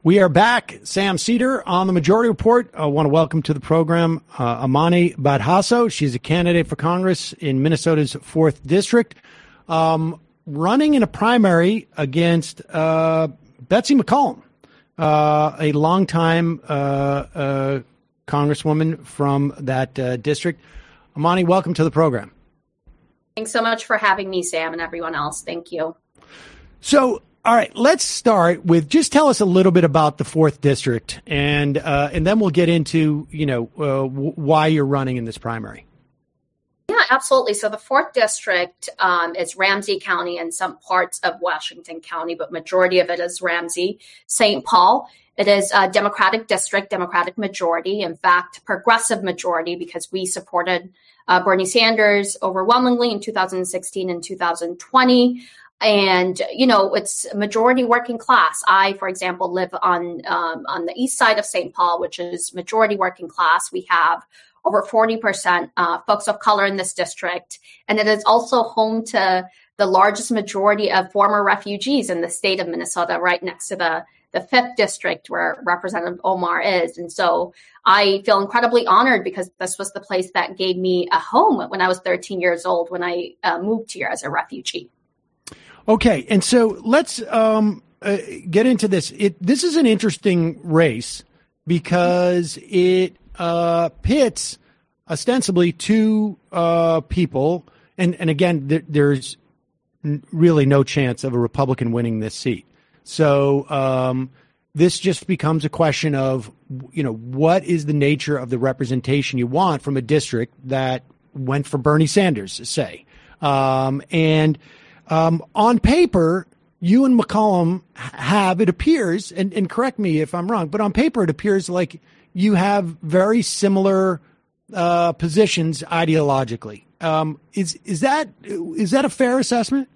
Speaker 3: We are back. Sam Seder on the Majority Report. I want to welcome to the program uh, Amani Badhaso. She's a candidate for Congress in Minnesota's fourth District, um, running in a primary against uh, Betsy McCollum, uh, a longtime uh, uh, congresswoman from that uh, district. Amani, welcome to the program.
Speaker 6: Thanks so much for having me, Sam, and everyone else. Thank you.
Speaker 3: So, all right, let's start with just tell us a little bit about the fourth District, and uh, and then we'll get into, you know, uh, w- why you're running in this primary.
Speaker 6: Yeah, absolutely. So the fourth District um, is Ramsey County and some parts of Washington County, but majority of it is Ramsey, Saint Paul. It is a Democratic district, Democratic majority, in fact, progressive majority, because we supported uh, Bernie Sanders overwhelmingly in two thousand sixteen and two thousand twenty. And, you know, it's majority working class. I, for example, live on um, on the east side of Saint Paul, which is majority working class. We have over forty percent uh, folks of color in this district. And it is also home to the largest majority of former refugees in the state of Minnesota, right next to the, the fifth District where Representative Omar is. And so I feel incredibly honored because this was the place that gave me a home when I was thirteen years old, when I uh, moved here as a refugee.
Speaker 3: Okay, and so let's um, uh, get into this. It, this is an interesting race because it uh, pits ostensibly two uh, people, and, and again, th- there's n- really no chance of a Republican winning this seat. So um, this just becomes a question of, you know, what is the nature of the representation you want from a district that went for Bernie Sanders, say, um, and Um, on paper, you and McCollum have, it appears, and, and correct me if I'm wrong, but on paper it appears like you have very similar uh, positions ideologically. Um, is is that is that a fair assessment?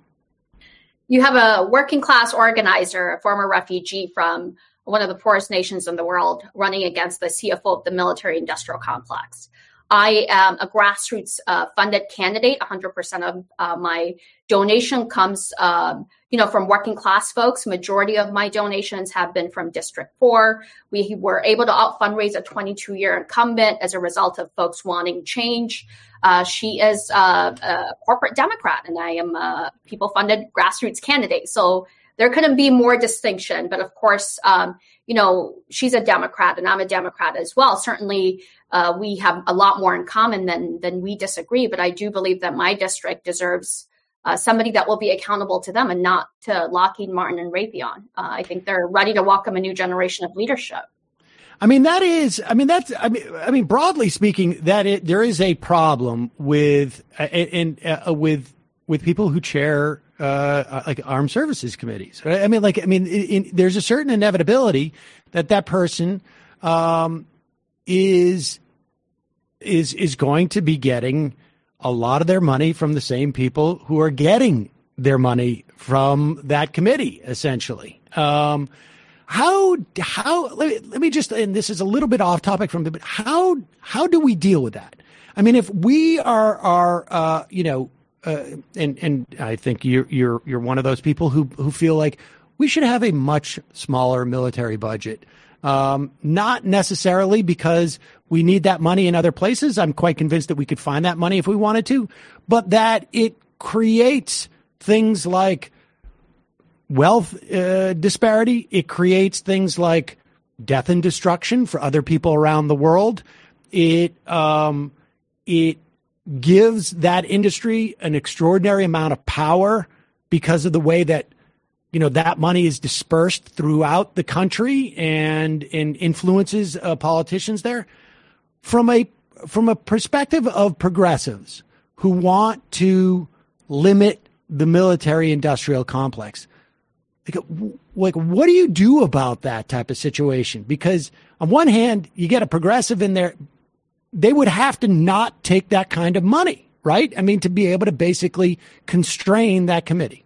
Speaker 6: You have a working class organizer, a former refugee from one of the poorest nations in the world, running against the C F O of the military industrial complex. I am a grassroots uh, funded candidate. one hundred percent of uh, my donation comes, um, you know, from working class folks. Majority of my donations have been from District four. We were able to out fundraise a twenty-two year incumbent as a result of folks wanting change. Uh, she is uh, a corporate Democrat, and I am a people funded grassroots candidate. So there couldn't be more distinction. But of course, um, you know, she's a Democrat and I'm a Democrat as well. Certainly, uh, we have a lot more in common than than we disagree. But I do believe that my district deserves uh, somebody that will be accountable to them and not to Lockheed Martin and Raytheon. Uh, I think they're ready to welcome a new generation of leadership.
Speaker 3: I mean, that is, I mean, that's, I mean, I mean, broadly speaking, that it, there is a problem with, uh, and, uh, with, with people who chair, uh, like armed services committees. Right? I mean, like, I mean, in, in, there's a certain inevitability that that person, um, is, is, is going to be getting a lot of their money from the same people who are getting their money from that committee, essentially. Um, How, how, let me, let me just, and this is a little bit off topic from, but how, how do we deal with that? I mean, if we are, are, uh, you know, uh, and, and I think you're, you're, you're one of those people who, who feel like we should have a much smaller military budget. Um, not necessarily because we need that money in other places. I'm quite convinced that we could find that money if we wanted to, but that it creates things like wealth uh, disparity. It creates things like death and destruction for other people around the world. It um, it gives that industry an extraordinary amount of power because of the way that, you know, that money is dispersed throughout the country and and influences uh, politicians there. From a from a perspective of progressives who want to limit the military-industrial complex, Like, like, what do you do about that type of situation? Because on one hand, you get a progressive in there, they would have to not take that kind of money, right? I mean, to be able to basically constrain that committee.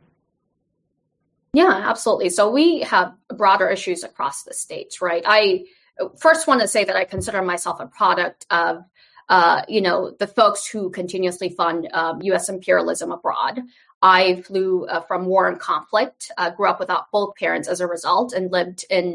Speaker 6: Yeah, absolutely. So we have broader issues across the states, right? I first want to say that I consider myself a product of Uh, you know, the folks who continuously fund um, U S imperialism abroad. I flew uh, from war and conflict, uh, grew up without both parents as a result, and lived in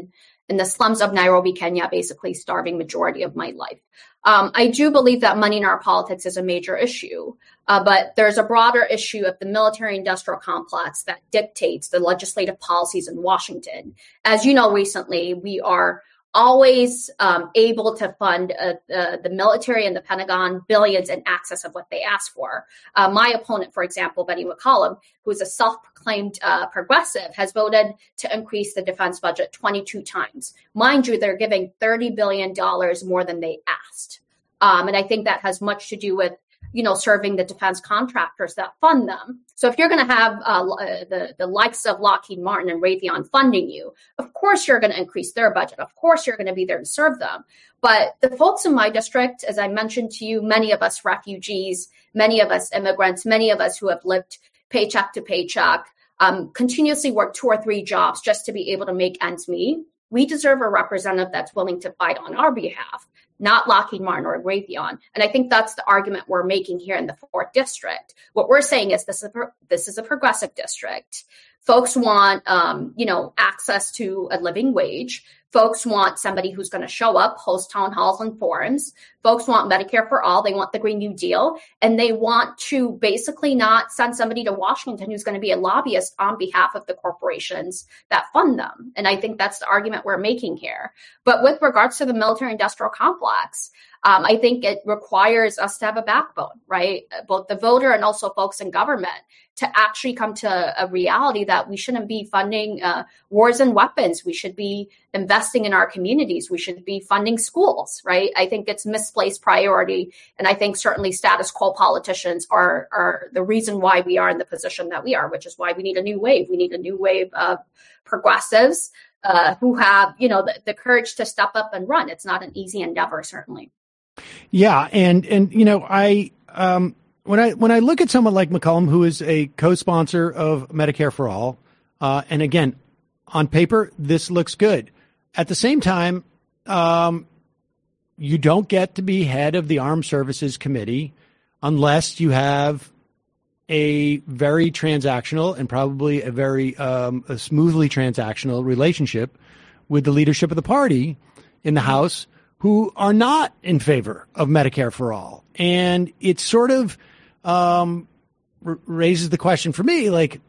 Speaker 6: in the slums of Nairobi, Kenya, basically starving majority of my life. Um, I do believe that money in our politics is a major issue, uh, but there's a broader issue of the military-industrial complex that dictates the legislative policies in Washington. As you know, recently, we are always um, able to fund uh, uh, the military and the Pentagon billions in excess of what they ask for. Uh, my opponent, for example, Betty McCollum, who is a self-proclaimed uh, progressive, has voted to increase the defense budget twenty-two times. Mind you, they're giving thirty billion dollars more than they asked. Um, and I think that has much to do with, you know, serving the defense contractors that fund them. So if you're going to have uh, the, the likes of Lockheed Martin and Raytheon funding you, of course you're going to increase their budget. Of course you're going to be there to serve them. But the folks in my district, as I mentioned to you, many of us refugees, many of us immigrants, many of us who have lived paycheck to paycheck, um, continuously work two or three jobs just to be able to make ends meet. We deserve a representative that's willing to fight on our behalf, not Lockheed Martin or Raytheon. And I think that's the argument we're making here in the fourth district. What we're saying is this is a, this is a progressive district. Folks want, um, you know, access to a living wage. Folks want somebody who's going to show up, host town halls and forums. Folks want Medicare for all. They want the Green New Deal. And they want to basically not send somebody to Washington who's going to be a lobbyist on behalf of the corporations that fund them. And I think that's the argument we're making here. But with regards to the military-industrial complex, um, I think it requires us to have a backbone, right? Both the voter and also folks in government to actually come to a reality that we shouldn't be funding uh, wars and weapons. We should be investing in our communities. We should be funding schools, right? I think it's misplaced priority. And I think certainly status quo politicians are, are the reason why we are in the position that we are, which is why we need a new wave. We need a new wave of progressives uh, who have, you know, the, the courage to step up and run. It's not an easy endeavor, certainly.
Speaker 3: Yeah. And, and, you know, I, um, When I when I look at someone like McCollum, who is a co-sponsor of Medicare for All, uh, and again, on paper, this looks good. At the same time, um, you don't get to be head of the Armed Services Committee unless you have a very transactional and probably a very um, a smoothly transactional relationship with the leadership of the party in the House, who are not in favor of Medicare for All. And it's sort of um, r- raises the question for me, like,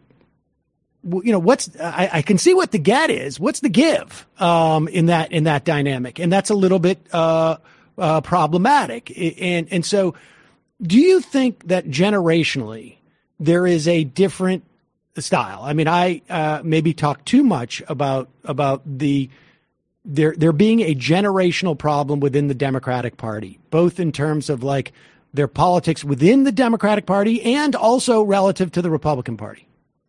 Speaker 3: w- you know, what's, I, I can see what the get is. What's the give um, in that, in that dynamic? And that's a little bit uh, uh, problematic. And, and so do you think that generationally there is a different style? I mean, I uh, maybe talk too much about, about the, there, there being a generational problem within the Democratic Party, both in terms of like their politics within the Democratic Party and also relative to the Republican Party.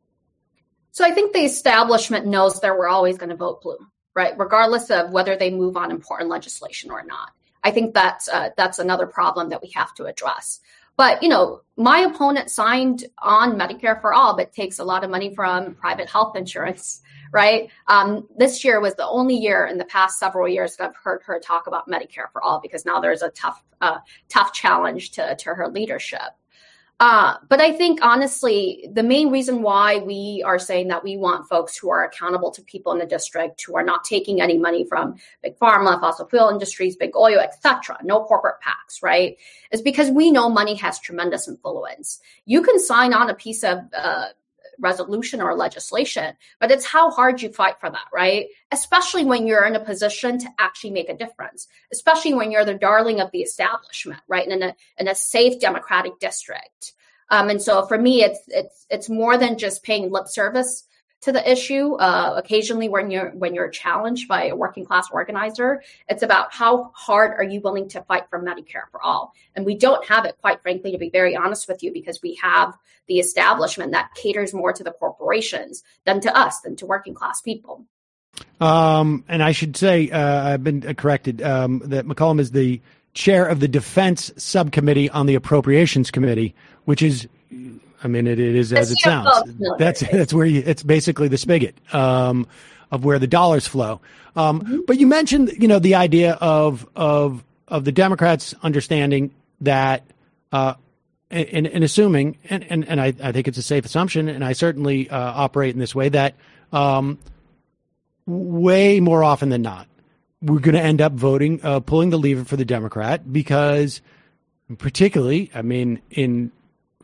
Speaker 6: So I think the establishment knows that we're always going to vote blue, right? Regardless of whether they move on important legislation or not. I think that's uh, that's another problem that we have to address. But, you know, my opponent signed on Medicare for All, but takes a lot of money from private health insurance, right? Um, this year was the only year in the past several years that I've heard her talk about Medicare for All, because now there's a tough, uh, tough challenge to, to her leadership. Uh, but I think, honestly, the main reason why we are saying that we want folks who are accountable to people in the district, who are not taking any money from big pharma, fossil fuel industries, big oil, et cetera, no corporate PACs, right, is because we know money has tremendous influence. You can sign on a piece of uh, resolution or legislation, but it's how hard you fight for that, right? Especially when you're in a position to actually make a difference, especially when you're the darling of the establishment, right? In a in a safe Democratic district. Um, and so for me, it's it's it's more than just paying lip service to the issue. Uh, occasionally, when you're when you're challenged by a working class organizer, it's about how hard are you willing to fight for Medicare for All. And we don't have it, quite frankly, to be very honest with you, because we have the establishment that caters more to the corporations than to us, than to working class people.
Speaker 3: Um, and I should say, uh, I've been corrected, um, that McCollum is the chair of the Defense Subcommittee on the Appropriations Committee, which is, I mean, it, it is as it sounds. That's that's where you, it's basically the spigot um, of where the dollars flow. Um, mm-hmm. But you mentioned, you know, the idea of of of the Democrats understanding that, uh, and, and assuming, and, and, and I, I think it's a safe assumption, and I certainly uh, operate in this way, that um, way more often than not, we're going to end up voting, uh, pulling the lever for the Democrat because, particularly, I mean, in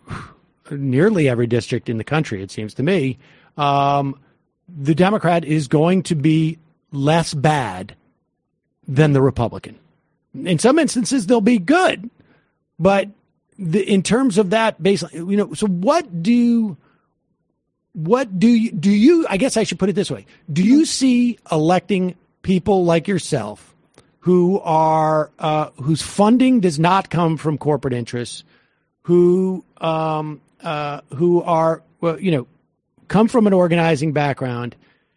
Speaker 3: nearly every district in the country, it seems to me, um, the Democrat is going to be less bad than the Republican. In some instances, they'll be good, but the, in terms of that, basically, you know, so what do, what do you, do you, I guess I should put it this way. Do you see electing people like yourself who are, uh, whose funding does not come from corporate interests, who, um, uh, who are, well, you know, come from an organizing background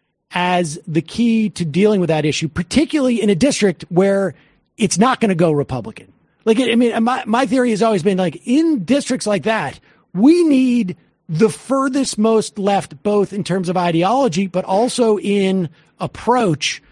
Speaker 3: as the key to dealing with that issue, particularly in a district where it's not going to go Republican? Like, I mean, my, my theory has always been like in districts like that, we need the furthest most left, both in terms of ideology, but also in approach,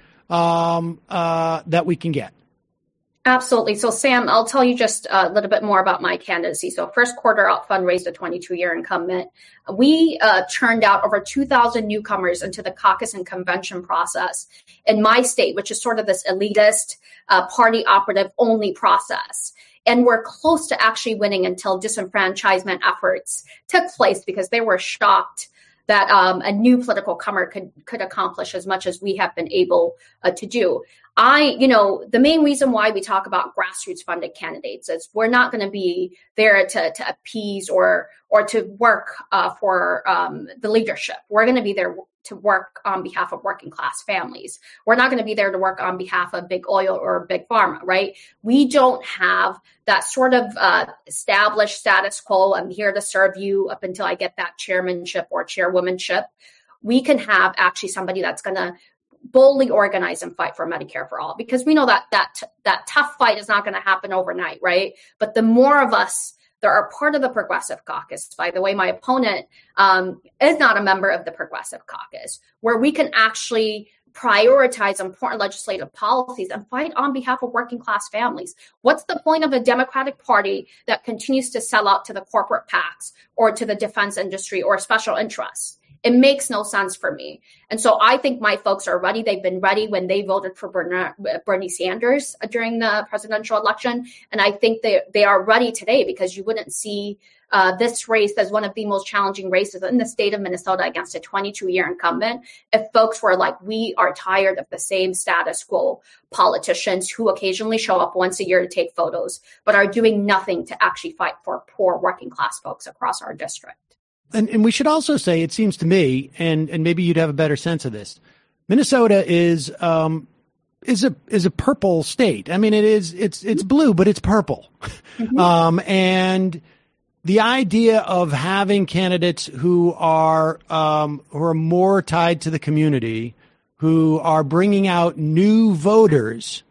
Speaker 3: um, uh, that we can get.
Speaker 6: Absolutely. So, Sam, I'll tell you just a little bit more about my candidacy. So, first quarter out fund raised a twenty-two-year incumbent. We uh, churned out over two thousand newcomers into the caucus and convention process in my state, which is sort of this elitist, uh, party operative only process. And we're close to actually winning until disenfranchisement efforts took place because they were shocked that um, a new political comer could could accomplish as much as we have been able uh, to do. I, you know, the main reason why we talk about grassroots funded candidates is we're not going to be there to, to appease or or to work uh, for um, the leadership. We're going to be there to work on behalf of working class families. We're not going to be there to work on behalf of big oil or big pharma, right? We don't have that sort of uh, established status quo. I'm here to serve you up until I get that chairmanship or chairwomanship. We can have actually somebody that's going to boldly organize and fight for Medicare for all, because we know that that that tough fight is not going to happen overnight, right? But the more of us that are part of the Progressive Caucus, by the way, my opponent um, is not a member of the Progressive Caucus, where we can actually prioritize important legislative policies and fight on behalf of working class families. What's the point of a Democratic Party that continues to sell out to the corporate PACs or to the defense industry or special interests? It makes no sense for me. And so I think my folks are ready. They've been ready when they voted for Bernie Sanders during the presidential election. And I think they, they are ready today, because you wouldn't see uh, this race as one of the most challenging races in the state of Minnesota against a twenty-two-year incumbent if folks were like, we are tired of the same status quo politicians who occasionally show up once a year to take photos, but are doing nothing to actually fight for poor working class folks across our district.
Speaker 3: And, and we should also say, it seems to me, and, and maybe you'd have a better sense of this, Minnesota is um, is a is a purple state. I mean, it is it's it's blue, but it's purple. Mm-hmm. Um, and the idea of having candidates who are um, who are more tied to the community, who are bringing out new voters,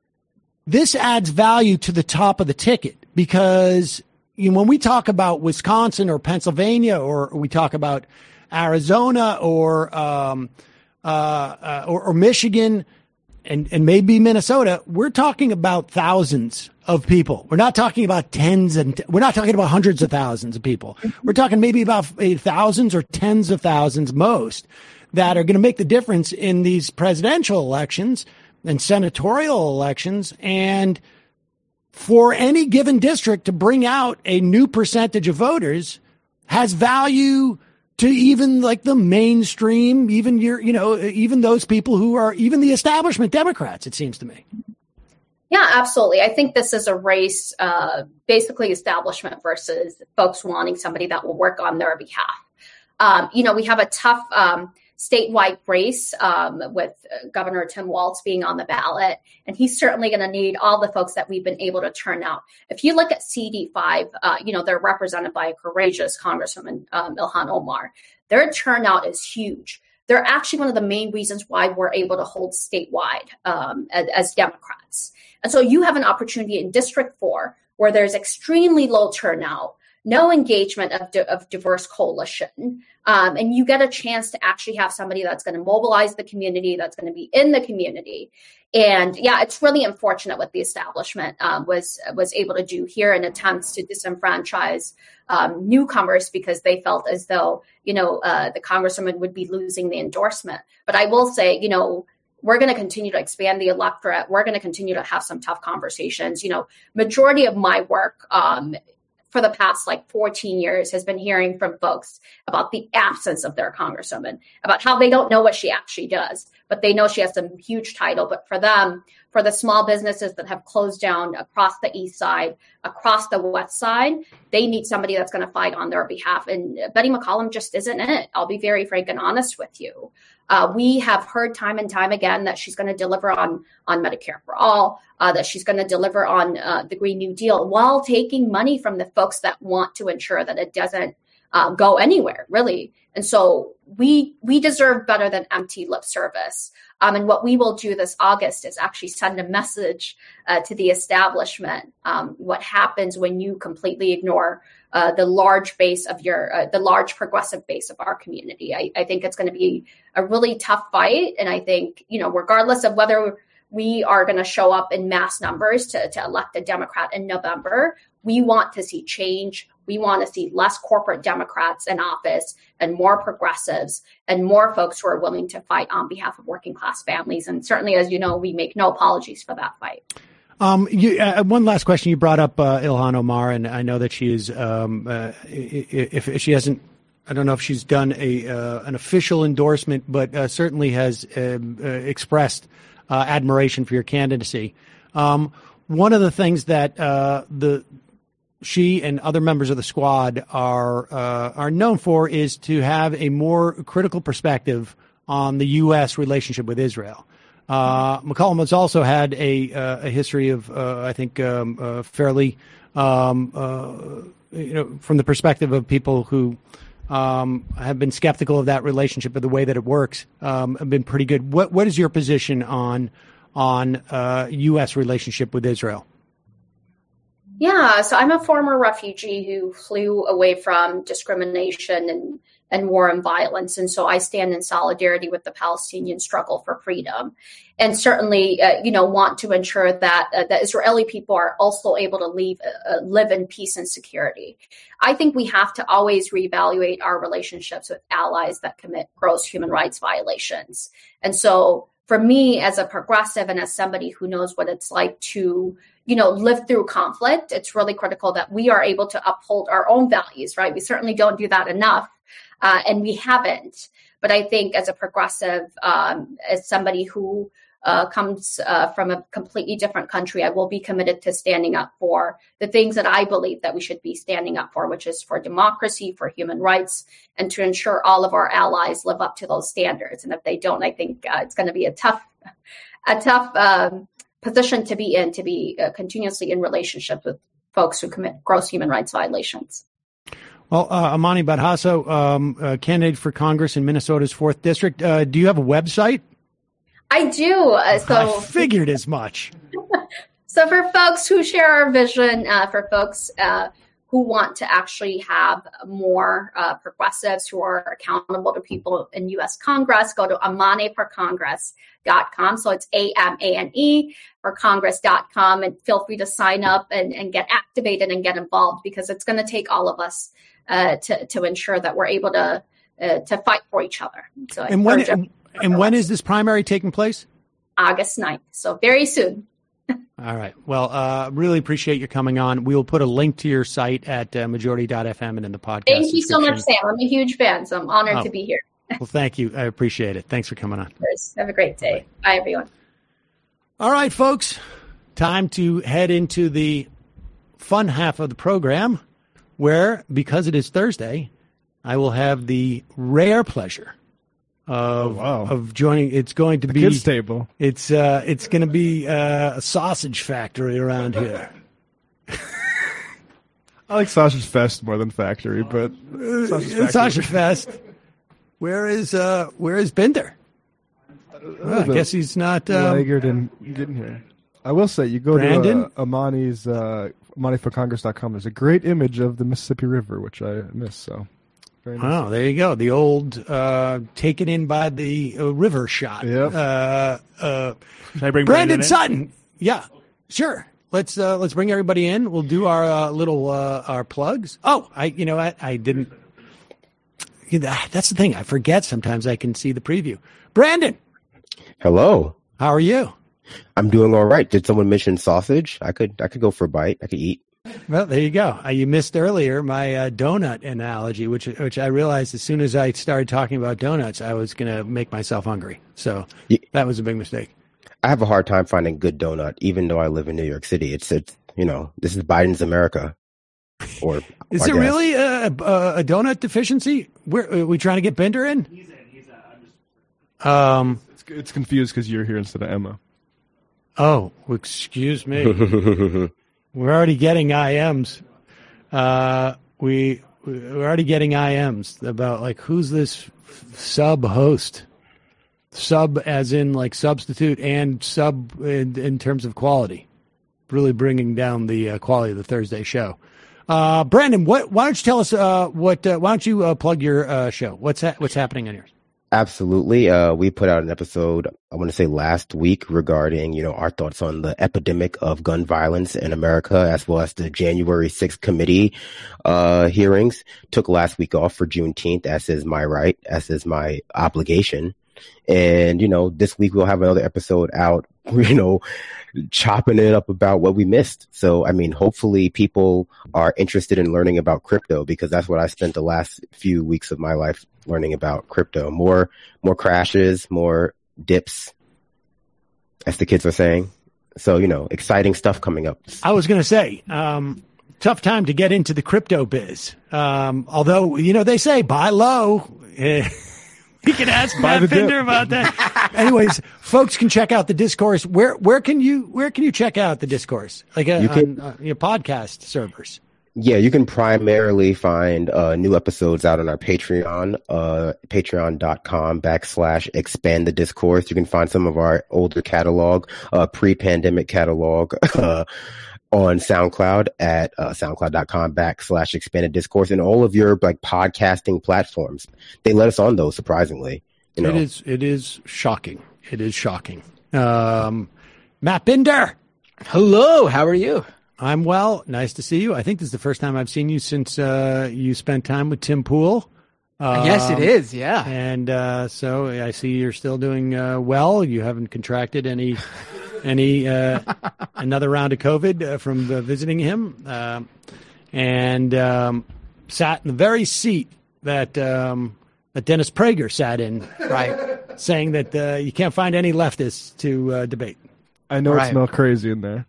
Speaker 3: this adds value to the top of the ticket, because you know, when we talk about Wisconsin or Pennsylvania, or we talk about Arizona or um, uh, uh, or, or Michigan, and, and maybe Minnesota, we're talking about thousands of people. We're not talking about tens and t- we're not talking about hundreds of thousands of people. We're talking maybe about thousands or tens of thousands most that are going to make the difference in these presidential elections and senatorial elections. And for any given district to bring out a new percentage of voters has value to even like the mainstream, even your, you know, even those people who are even the establishment Democrats, it seems to me.
Speaker 6: Yeah, absolutely. I think this is a race, uh, basically establishment versus folks wanting somebody that will work on their behalf. Um, you know, we have a tough um, statewide race um, with Governor Tim Walz being on the ballot, and he's certainly going to need all the folks that we've been able to turn out. If you look at C D five, uh, you know, they're represented by a courageous Congresswoman, um, Ilhan Omar. Their turnout is huge. They're actually one of the main reasons why we're able to hold statewide um, as, as Democrats. And so you have an opportunity in District four, where there's extremely low turnout, no engagement of, di- of diverse coalition. Um, and you get a chance to actually have somebody that's going to mobilize the community, that's going to be in the community. And yeah, it's really unfortunate what the establishment um, was was able to do here in attempts to disenfranchise um, newcomers because they felt as though, you know, uh, the congresswoman would be losing the endorsement. But I will say, you know, we're going to continue to expand the electorate. We're going to continue to have some tough conversations. You know, majority of my work um, for the past like fourteen years has been hearing from folks about the absence of their congresswoman, about how they don't know what she actually does, but they know she has some huge title. But for them, for the small businesses that have closed down across the east side, across the west side, they need somebody that's going to fight on their behalf. And Betty McCollum just isn't it. I'll be very frank and honest with you. Uh, we have heard time and time again that she's going to deliver on, on Medicare for all, uh, that she's going to deliver on uh, the Green New Deal while taking money from the folks that want to ensure that it doesn't uh, go anywhere, really. And so we we deserve better than empty lip service. Um, and what we will do this August is actually send a message uh, to the establishment. Um, what happens when you completely ignore uh, the large base of your, uh, the large progressive base of our community. I, I think it's going to be a really tough fight. And I think, you know, regardless of whether we are going to show up in mass numbers to, to elect a Democrat in November, we want to see change. We want to see less corporate Democrats in office and more progressives and more folks who are willing to fight on behalf of working class families. And certainly, as you know, we make no apologies for that fight.
Speaker 3: Um, you, uh, one last question. You brought up uh, Ilhan Omar, and I know that she is, um, uh, if, if she hasn't, I don't know if she's done a uh, an official endorsement, but uh, certainly has um, uh, expressed uh, admiration for your candidacy. Um, one of the things that uh, the she and other members of the squad are uh, are known for is to have a more critical perspective on the U S relationship with Israel. Uh, McCollum has also had a uh, a history of, uh, I think, um, uh, fairly, um, uh, you know, from the perspective of people who um, have been skeptical of that relationship, of the way that it works, um, have been pretty good. What what is your position on on uh, U S relationship with Israel?
Speaker 6: Yeah, so I'm a former refugee who flew away from discrimination and, and war and violence. And so I stand in solidarity with the Palestinian struggle for freedom, and certainly, uh, you know, want to ensure that uh, the Israeli people are also able to leave, uh, live in peace and security. I think we have to always reevaluate our relationships with allies that commit gross human rights violations. And so for me, as a progressive and as somebody who knows what it's like to, you know, live through conflict, it's really critical that we are able to uphold our own values, right? We certainly don't do that enough, uh, and we haven't. But I think as a progressive, um, as somebody who uh, comes uh, from a completely different country, I will be committed to standing up for the things that I believe that we should be standing up for, which is for democracy, for human rights, and to ensure all of our allies live up to those standards. And if they don't, I think uh, it's going to be a tough, a tough um, position to be in, to be uh, continuously in relationship with folks who commit gross human rights violations.
Speaker 3: Well, uh, Amani Badhaso, um, uh, candidate for Congress in Minnesota's fourth District. Uh, do you have a website?
Speaker 6: I do. Uh, so
Speaker 3: I figured as much.
Speaker 6: So for folks who share our vision, uh, for folks uh, who want to actually have more uh, progressives who are accountable to people in U S Congress, go to amane for congress dot com. So it's A M A N E for congress dot com, and feel free to sign up and, and get activated and get involved, because it's going to take all of us uh, to, to ensure that we're able to uh, to fight for each other. So
Speaker 3: and when and, and when is this primary taking place?
Speaker 6: August ninth. So very soon.
Speaker 3: All right. Well, uh, really appreciate you coming on. We will put a link to your site at uh, majority dot f m and in the podcast.
Speaker 6: Thank you so much, Sam. I'm a huge fan, so I'm honored oh. to be here.
Speaker 3: Well, thank you. I appreciate it. Thanks for coming on.
Speaker 6: Have a great day. Bye, Bye everyone.
Speaker 3: All right, folks. Time to head into the fun half of the program where, because it is Thursday, I will have the rare pleasure Of,
Speaker 4: oh, wow.
Speaker 3: of joining. It's going to
Speaker 4: the
Speaker 3: be
Speaker 4: kids table.
Speaker 3: It's uh, it's going to be uh, a sausage factory around here.
Speaker 4: I like Sausage Fest more than factory, but
Speaker 3: uh,
Speaker 4: Sausage, factory.
Speaker 3: Sausage Fest. Where is uh, where is Binder? Well, I guess he's not um,
Speaker 4: laggard and getting here. I will say, you go
Speaker 3: Brandon?
Speaker 4: to uh, Amani's uh, money for congress dot com, there's a great image of the Mississippi River, which I miss. So, very nice.
Speaker 3: Oh, there you go. The old uh, taken in by the uh, river shot.
Speaker 4: Yep.
Speaker 3: Uh, uh,
Speaker 7: Should I bring
Speaker 3: Brandon
Speaker 7: Brandon in?
Speaker 3: Sutton. Yeah, sure. Let's uh, let's bring everybody in. We'll do our uh, little uh, our plugs. Oh, I you know I, I didn't. You know, that's the thing. I forget sometimes. I can see the preview. Brandon,
Speaker 8: Hello.
Speaker 3: how are you?
Speaker 8: I'm doing all right. Did someone mention sausage? I could I could go for a bite. I could eat.
Speaker 3: Well, there you go. Uh, you missed earlier my uh, donut analogy, which which I realized as soon as I started talking about donuts, I was going to make myself hungry. So
Speaker 8: Yeah.
Speaker 3: that was a big mistake.
Speaker 8: I have a hard time finding good donut, even though I live in New York City. It's it's you know this is Biden's America. Or
Speaker 3: Is
Speaker 8: I
Speaker 3: there
Speaker 8: guess.
Speaker 3: really a, a, a donut deficiency? Where are we trying to get Bender in?
Speaker 7: He's in. He's in. I'm just...
Speaker 3: Um.
Speaker 4: It's, it's confused because you're here instead of Emma.
Speaker 3: Oh, excuse me. We're already getting I Ms. Uh, we we're already getting I Ms about like who's this sub host? Sub as in like substitute and sub in, in terms of quality. Really bringing down the uh, quality of the Thursday show. Uh, Brandon, what? Why don't you tell us uh, what? Uh, why don't you uh, plug your uh, show? What's ha- what's happening on yours?
Speaker 8: Absolutely. Uh, we put out an episode, I want to say last week, regarding, you know, our thoughts on the epidemic of gun violence in America, as well as the January sixth committee uh, hearings. Took last week off for Juneteenth, as is my right, as is my obligation. And, you know, this week we'll have another episode out, you know, chopping it up about what we missed. So, I mean, hopefully people are interested in learning about crypto, because that's what I spent the last few weeks of my life learning about crypto. More, more crashes, more dips, as the kids are saying. So, you know, exciting stuff coming up.
Speaker 3: I was going to say, um, tough time to get into the crypto biz. Um, although, you know, they say buy low. Eh, we can ask
Speaker 4: Buy
Speaker 3: Matt
Speaker 4: the dip.
Speaker 3: Pinder about that. Anyways, folks can check out the discourse. Where where can you where can you check out the discourse? Like a,
Speaker 8: You can-
Speaker 3: on uh, your podcast servers.
Speaker 8: Yeah, you can primarily find uh, new episodes out on our Patreon, uh, patreon.com backslash expand the discourse. You can find some of our older catalog, uh, pre-pandemic catalog, uh, on SoundCloud at uh, soundcloud.com backslash expanded discourse, and all of your like podcasting platforms. They let us on those, surprisingly. You know,
Speaker 3: It is it is shocking. It is shocking. Um, Matt Binder,
Speaker 9: Hello, how are you?
Speaker 3: I'm well. Nice to see you. I think this is the first time I've seen you since uh, you spent time with Tim Pool. Um,
Speaker 9: yes, it is. Yeah.
Speaker 3: And uh, so I see you're still doing uh, well. You haven't contracted any any uh, another round of COVID uh, from uh, visiting him, um, and um, sat in the very seat that um, that Dennis Prager sat in, right, saying that uh, you can't find any leftists to uh, debate.
Speaker 4: I know
Speaker 9: Right.
Speaker 4: it smells crazy in there.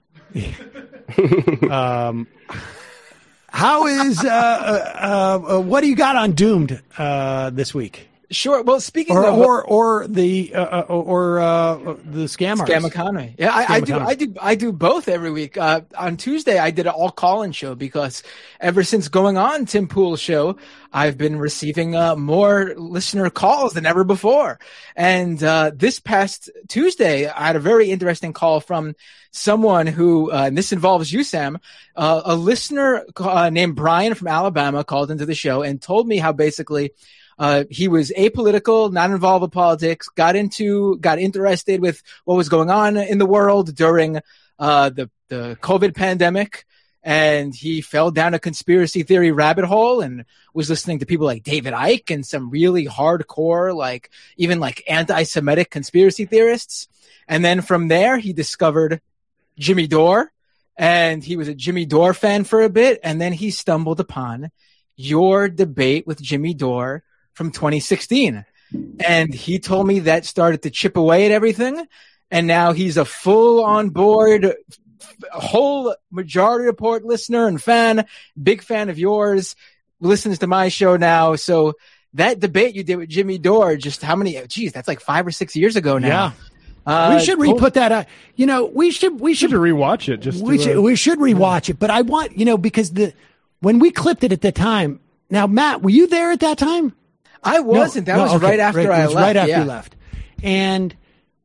Speaker 3: Um, how is uh, uh, uh, what do you got on Doomed uh, this week?
Speaker 9: Sure. Well, speaking
Speaker 3: Or
Speaker 9: of
Speaker 3: or or the uh, or uh, the scam artist?
Speaker 9: Scam economy. Yeah, I,
Speaker 3: Scam
Speaker 9: I do.
Speaker 3: economy.
Speaker 9: I do. I do both every week. Uh, on Tuesday, I did an all call-in show because ever since going on Tim Pool's show, I've been receiving uh, more listener calls than ever before. And uh, this past Tuesday, I had a very interesting call from someone who, uh, and this involves you, Sam, uh, a listener uh, named Brian from Alabama called into the show and told me how basically Uh, he was apolitical, not involved with politics, got into, got interested with what was going on in the world during, uh, the, the COVID pandemic. And he fell down a conspiracy theory rabbit hole and was listening to people like David Icke and some really hardcore, like even like anti-Semitic conspiracy theorists. And then from there, he discovered Jimmy Dore, and he was a Jimmy Dore fan for a bit. And then he stumbled upon your debate with Jimmy Dore from twenty sixteen. And he told me that started to chip away at everything. And now he's a full on board, whole Majority Report listener and fan, big fan of yours, listens to my show now. So that debate you did with Jimmy Dore, just how many, geez, that's like five or six years ago now.
Speaker 3: Yeah.
Speaker 9: Uh,
Speaker 3: we should re-put that out. You know, we should we
Speaker 4: Should
Speaker 3: should
Speaker 4: rewatch it just
Speaker 3: we
Speaker 4: to,
Speaker 3: should
Speaker 4: uh,
Speaker 3: we should rewatch it. But I want you know because the when we clipped it at the time. Now, Matt, were you there at that time?
Speaker 9: I wasn't.
Speaker 3: No,
Speaker 9: that
Speaker 3: no,
Speaker 9: was
Speaker 3: okay,
Speaker 9: right after
Speaker 3: right,
Speaker 9: I
Speaker 3: it was
Speaker 9: left.
Speaker 3: Right after
Speaker 9: yeah.
Speaker 3: you left, and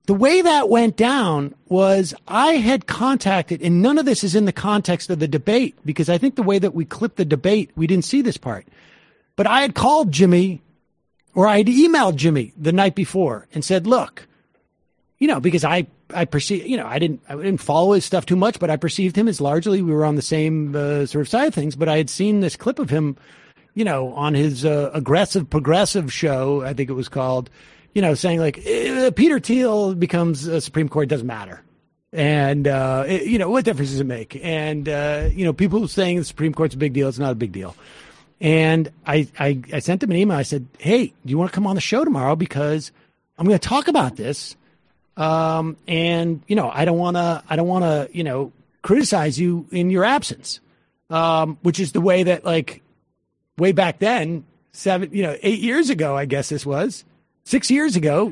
Speaker 3: the way that went down was I had contacted, and none of this is in the context of the debate, because I think the way that we clipped the debate, we didn't see this part. But I had called Jimmy, or I had emailed Jimmy the night before and said, look, you know, because I, I perceive, you know, I didn't, I didn't follow his stuff too much, but I perceived him as largely, we were on the same uh, sort of side of things, but I had seen this clip of him, you know, on his uh, aggressive progressive show, I think it was called, you know, saying like, eh, Peter Thiel becomes a Supreme Court, doesn't matter. And, uh, it, you know, what difference does it make? And, uh, you know, people saying the Supreme Court's a big deal, it's not a big deal. And I, I, I sent him an email. I said, hey, do you want to come on the show tomorrow? Because I'm going to talk about this. Um, and, you know, I don't want to, I don't want to, you know, criticize you in your absence. Um, which is the way that, like, way back then, seven, you know, eight years ago, I guess this was, six years ago,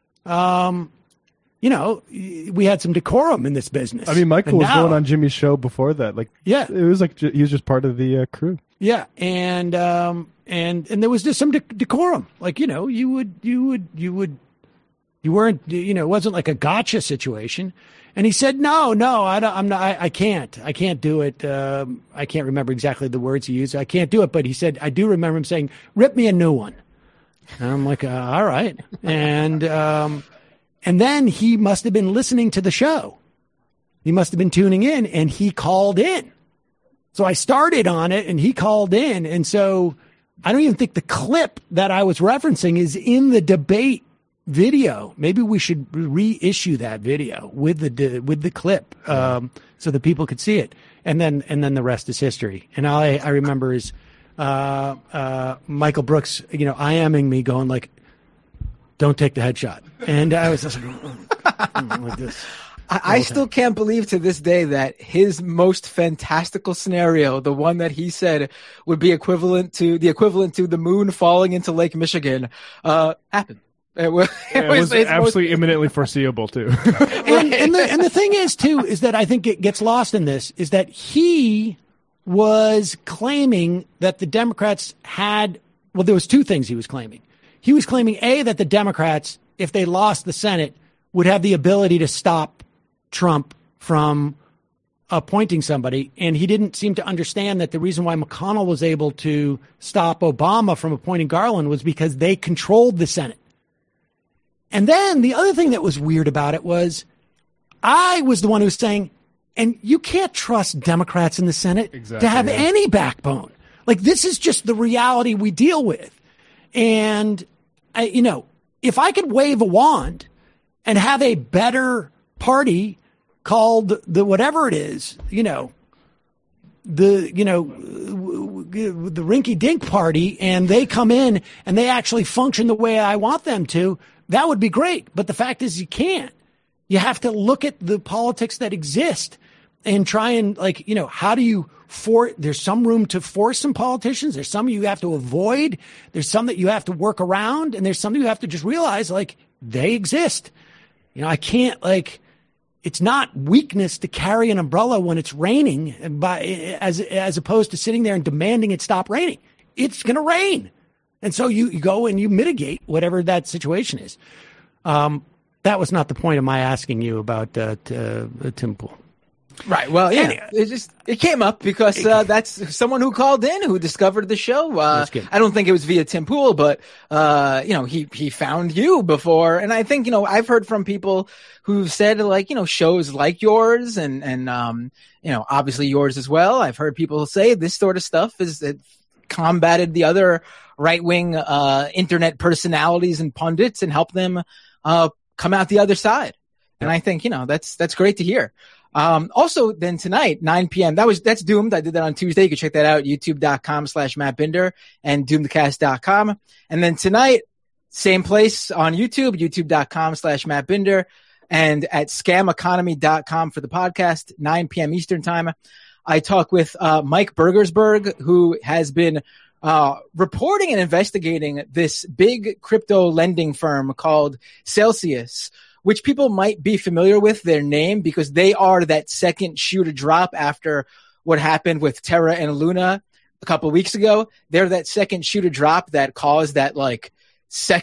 Speaker 3: um, you know, we had some decorum in this business.
Speaker 4: I mean, Michael
Speaker 3: And
Speaker 4: was
Speaker 3: now-
Speaker 4: going on Jimmy's show before that. Like,
Speaker 3: Yeah.
Speaker 4: it was like ju- he was just part of the uh, crew.
Speaker 3: Yeah, and um, and and there was just some de- decorum. Like, you know, you would you would you would you weren't, you know, it wasn't like a gotcha situation. And he said, no, no, I don't, I'm not, I, I can't, I can't do it. Um, I can't remember exactly the words he used. I can't do it. But he said, I do remember him saying, rip me a new one. And I'm like, uh, all right. And um, and then he must have been listening to the show. He must have been tuning in, and he called in. So I started on it and he called in. And so I don't even think the clip that I was referencing is in the debate video. Maybe we should reissue that video with the, with the clip, um, so that people could see it. And then, and then the rest is history. And all I, I remember is, uh, uh, Michael Brooks, you know, IMing me going like, don't take the headshot. And I was just like, like this.
Speaker 9: I, I still can't believe to this day that his most fantastical scenario, the one that he said would be equivalent to the equivalent to the moon falling into Lake Michigan, uh, happened. It was,
Speaker 4: It was, it was absolutely most... imminently foreseeable too.
Speaker 3: and, and the and the thing is too is that I think it gets lost in this is that he was claiming that the Democrats had, well, there was two things he was claiming. He was claiming A, that the Democrats, if they lost the Senate, would have the ability to stop Trump from appointing somebody. And he didn't seem to understand that the reason why McConnell was able to stop Obama from appointing Garland was because they controlled the Senate. And then the other thing that was weird about it was I was the one who was saying, and you can't trust Democrats in the Senate
Speaker 4: exactly,
Speaker 3: to have
Speaker 4: yeah.
Speaker 3: any backbone. Like, this is just the reality we deal with. And, I, you know, if I could wave a wand and have a better party called the whatever it is, you know, the, you know, the rinky dink party, and they come in and they actually function the way I want them to, that would be great. But the fact is you can't. You have to look at the politics that exist and try and, like, you know, how do you for, there's some room to force some politicians. There's some you have to avoid. There's some that you have to work around, and there's some you have to just realize, like, they exist. You know, I can't, like, it's not weakness to carry an umbrella when it's raining, by, as as opposed to sitting there and demanding it stop raining. It's going to rain. And so you, you go and you mitigate whatever that situation is. Um, that was not the point of my asking you about uh, t- uh, Tim Pool.
Speaker 9: Right. Well, yeah,
Speaker 3: Anyway.
Speaker 9: it just it came up because uh, that's someone who called in who discovered the show. Uh,
Speaker 3: That's good.
Speaker 9: I don't think it was via Tim Pool, but uh, you know, he he found you before, and I think you know I've heard from people who've said like you know shows like yours and and um you know obviously yours as well. I've heard people say this sort of stuff is it combated the other right wing uh, internet personalities and pundits and helped them uh, come out the other side. And I think you know that's that's great to hear. Um, also then tonight, nine p.m. That was, that's Doomed. I did that on Tuesday. You can check that out. YouTube.com slash Matt Binder and Doomedcast dot com. And then tonight, same place on YouTube, YouTube.com slash Matt Binder and at scam economy dot com for the podcast, nine p.m. Eastern time. I talk with, uh, Mike Bergersberg, who has been, uh, reporting and investigating this big crypto lending firm called Celsius, which people might be familiar with their name because they are that second shoe to drop after what happened with Terra and Luna a couple of weeks ago. They're that second shoe to drop that caused that like second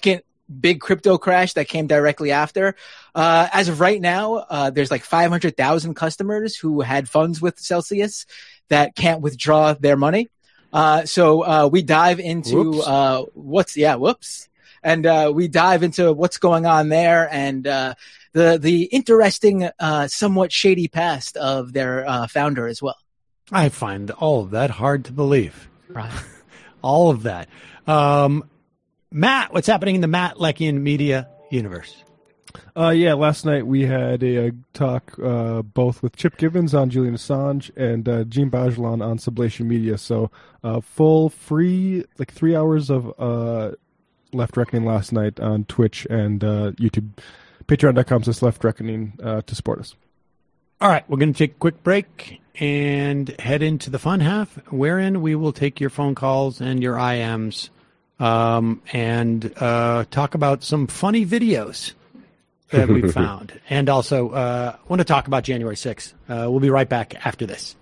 Speaker 9: big crypto crash that came directly after. Uh, as of right now, uh, there's like five hundred thousand customers who had funds with Celsius that can't withdraw their money. Uh, so, uh, we dive into,
Speaker 4: Whoops.
Speaker 9: uh, what's, yeah, whoops. And, uh, we dive into what's going on there and, uh, the, the interesting, uh, somewhat shady past of their, uh, founder as well.
Speaker 3: I find all of that hard to believe.
Speaker 9: Right.
Speaker 3: All of that. Um, Matt, what's happening in the Matt Lekian media universe?
Speaker 4: Uh, yeah, last night we had a, a talk uh, both with Chip Gibbons on Julian Assange and uh, Jean Bajelon on Sublation Media. So uh, full, free, like three hours of uh, Left Reckoning last night on Twitch and uh, YouTube. Patreon.com says Left Reckoning uh, to support us.
Speaker 3: All right, we're going to take a quick break and head into the fun half, wherein we will take your phone calls and your I Ms um, and uh, talk about some funny videos that we found. And also uh, want to talk about January sixth. Uh, we'll be right back after this.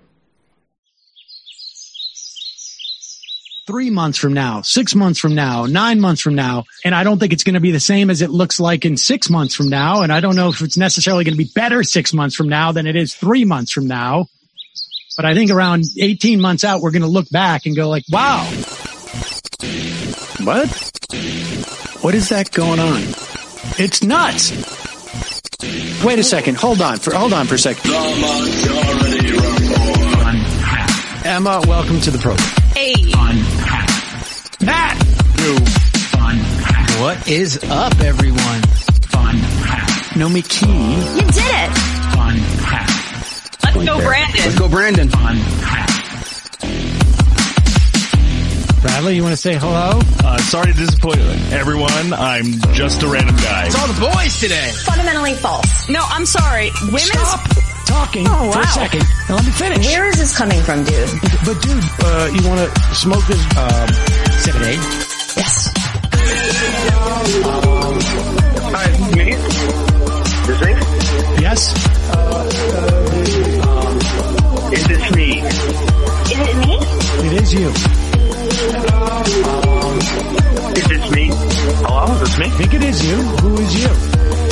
Speaker 10: Three months from now, six months from now, nine months from now, and I don't think it's going to be the same as it looks like in six months from now, and I don't know if it's necessarily going to be better six months from now than it is three months from now. But I think around eighteen months out, we're going to look back and go like, wow. What? What is that going on? It's nuts. Wait a second. Hold on for hold on for a second. Emma, welcome to the program.
Speaker 11: Hey.
Speaker 10: Matt.
Speaker 11: Fun.
Speaker 10: What is up, everyone?
Speaker 11: Fun.
Speaker 10: Nomi Key.
Speaker 11: You did it.
Speaker 10: Fun.
Speaker 11: Let's go, Brandon.
Speaker 10: Let's go, Brandon.
Speaker 11: Fun.
Speaker 3: Bradley, you want to say hello?
Speaker 12: Uh, sorry to disappoint everyone. I'm just a random guy.
Speaker 10: It's all the boys today.
Speaker 11: Fundamentally false. No, I'm sorry. Women's...
Speaker 10: Stop talking
Speaker 11: oh,
Speaker 10: for
Speaker 11: wow.
Speaker 10: a second. Now let me finish.
Speaker 11: Where is this coming from, dude?
Speaker 10: But dude, uh, you want to smoke this um, seven eight?
Speaker 11: Yes.
Speaker 13: Hi, it's me. This me?
Speaker 10: Yes.
Speaker 13: Is this me?
Speaker 11: Is it me?
Speaker 10: It is you.
Speaker 13: Is this me? Hello, is this me?
Speaker 10: I think it is you. Who is you?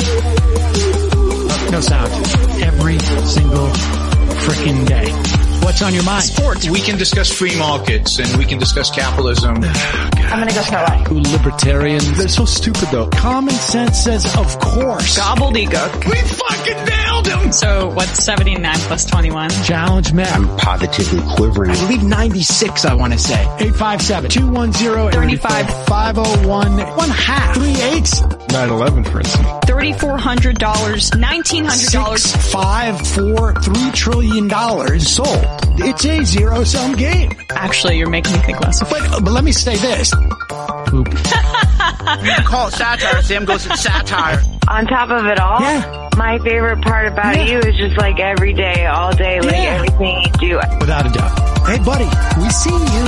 Speaker 10: Uh, no sound. Every single freaking day. What's on your mind?
Speaker 14: Sports. We can discuss free markets and we can discuss capitalism.
Speaker 11: I'm gonna go start right.
Speaker 10: Who libertarians? They're so stupid though. Common sense says of course.
Speaker 11: Gobbledygook.
Speaker 10: We fucking nailed him!
Speaker 11: So what's seventy-nine plus twenty-one?
Speaker 10: Challenge Matt.
Speaker 8: I'm positively quivering.
Speaker 10: I believe ninety-six, I want to say. eight five seven, two one zero,
Speaker 11: thirty-five,
Speaker 10: five oh one, one half. Three eights.
Speaker 4: nine eleven, for instance.
Speaker 11: thirty-four hundred dollars, nineteen hundred dollars.
Speaker 10: Six, five, four, three trillion dollars sold. It's a zero-sum game.
Speaker 11: Actually, you're making me think less of it.
Speaker 10: But, but let me say this. Poop.
Speaker 14: You can call it satire. Sam goes, it's satire.
Speaker 15: On top of it all,
Speaker 10: Yeah.
Speaker 15: my favorite part about
Speaker 10: Yeah.
Speaker 15: you is just like every day, all day, like
Speaker 10: Yeah.
Speaker 15: everything you do.
Speaker 10: Without a doubt. Hey, buddy, we see you.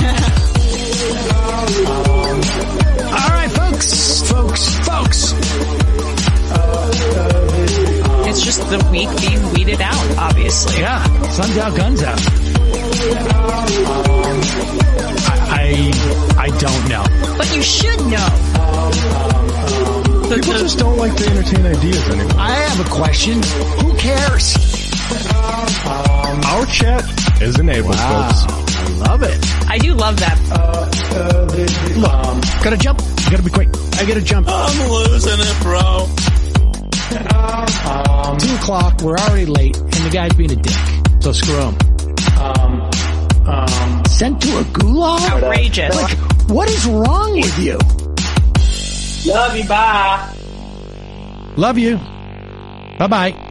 Speaker 10: All right, folks, folks, folks.
Speaker 11: It's just the weak being weeded out, obviously.
Speaker 10: Yeah, sun's out, guns out. I, I, I don't know.
Speaker 11: But you should know. The,
Speaker 4: People
Speaker 11: the,
Speaker 4: just don't like to entertain ideas anymore.
Speaker 10: I have a question. Who cares?
Speaker 4: Our chat is enabled,
Speaker 10: Wow,
Speaker 4: folks.
Speaker 10: I love it.
Speaker 11: I do love that.
Speaker 10: Look, gotta jump. Gotta be quick. I gotta jump.
Speaker 2: I'm losing it, bro.
Speaker 10: Um, Two o'clock. We're already late, and the guy's being a dick. So screw him. Um, um, sent to a gulag?
Speaker 11: Outrageous.
Speaker 10: Like, what is wrong with you?
Speaker 7: Love you, bye.
Speaker 3: Love you. Bye-bye.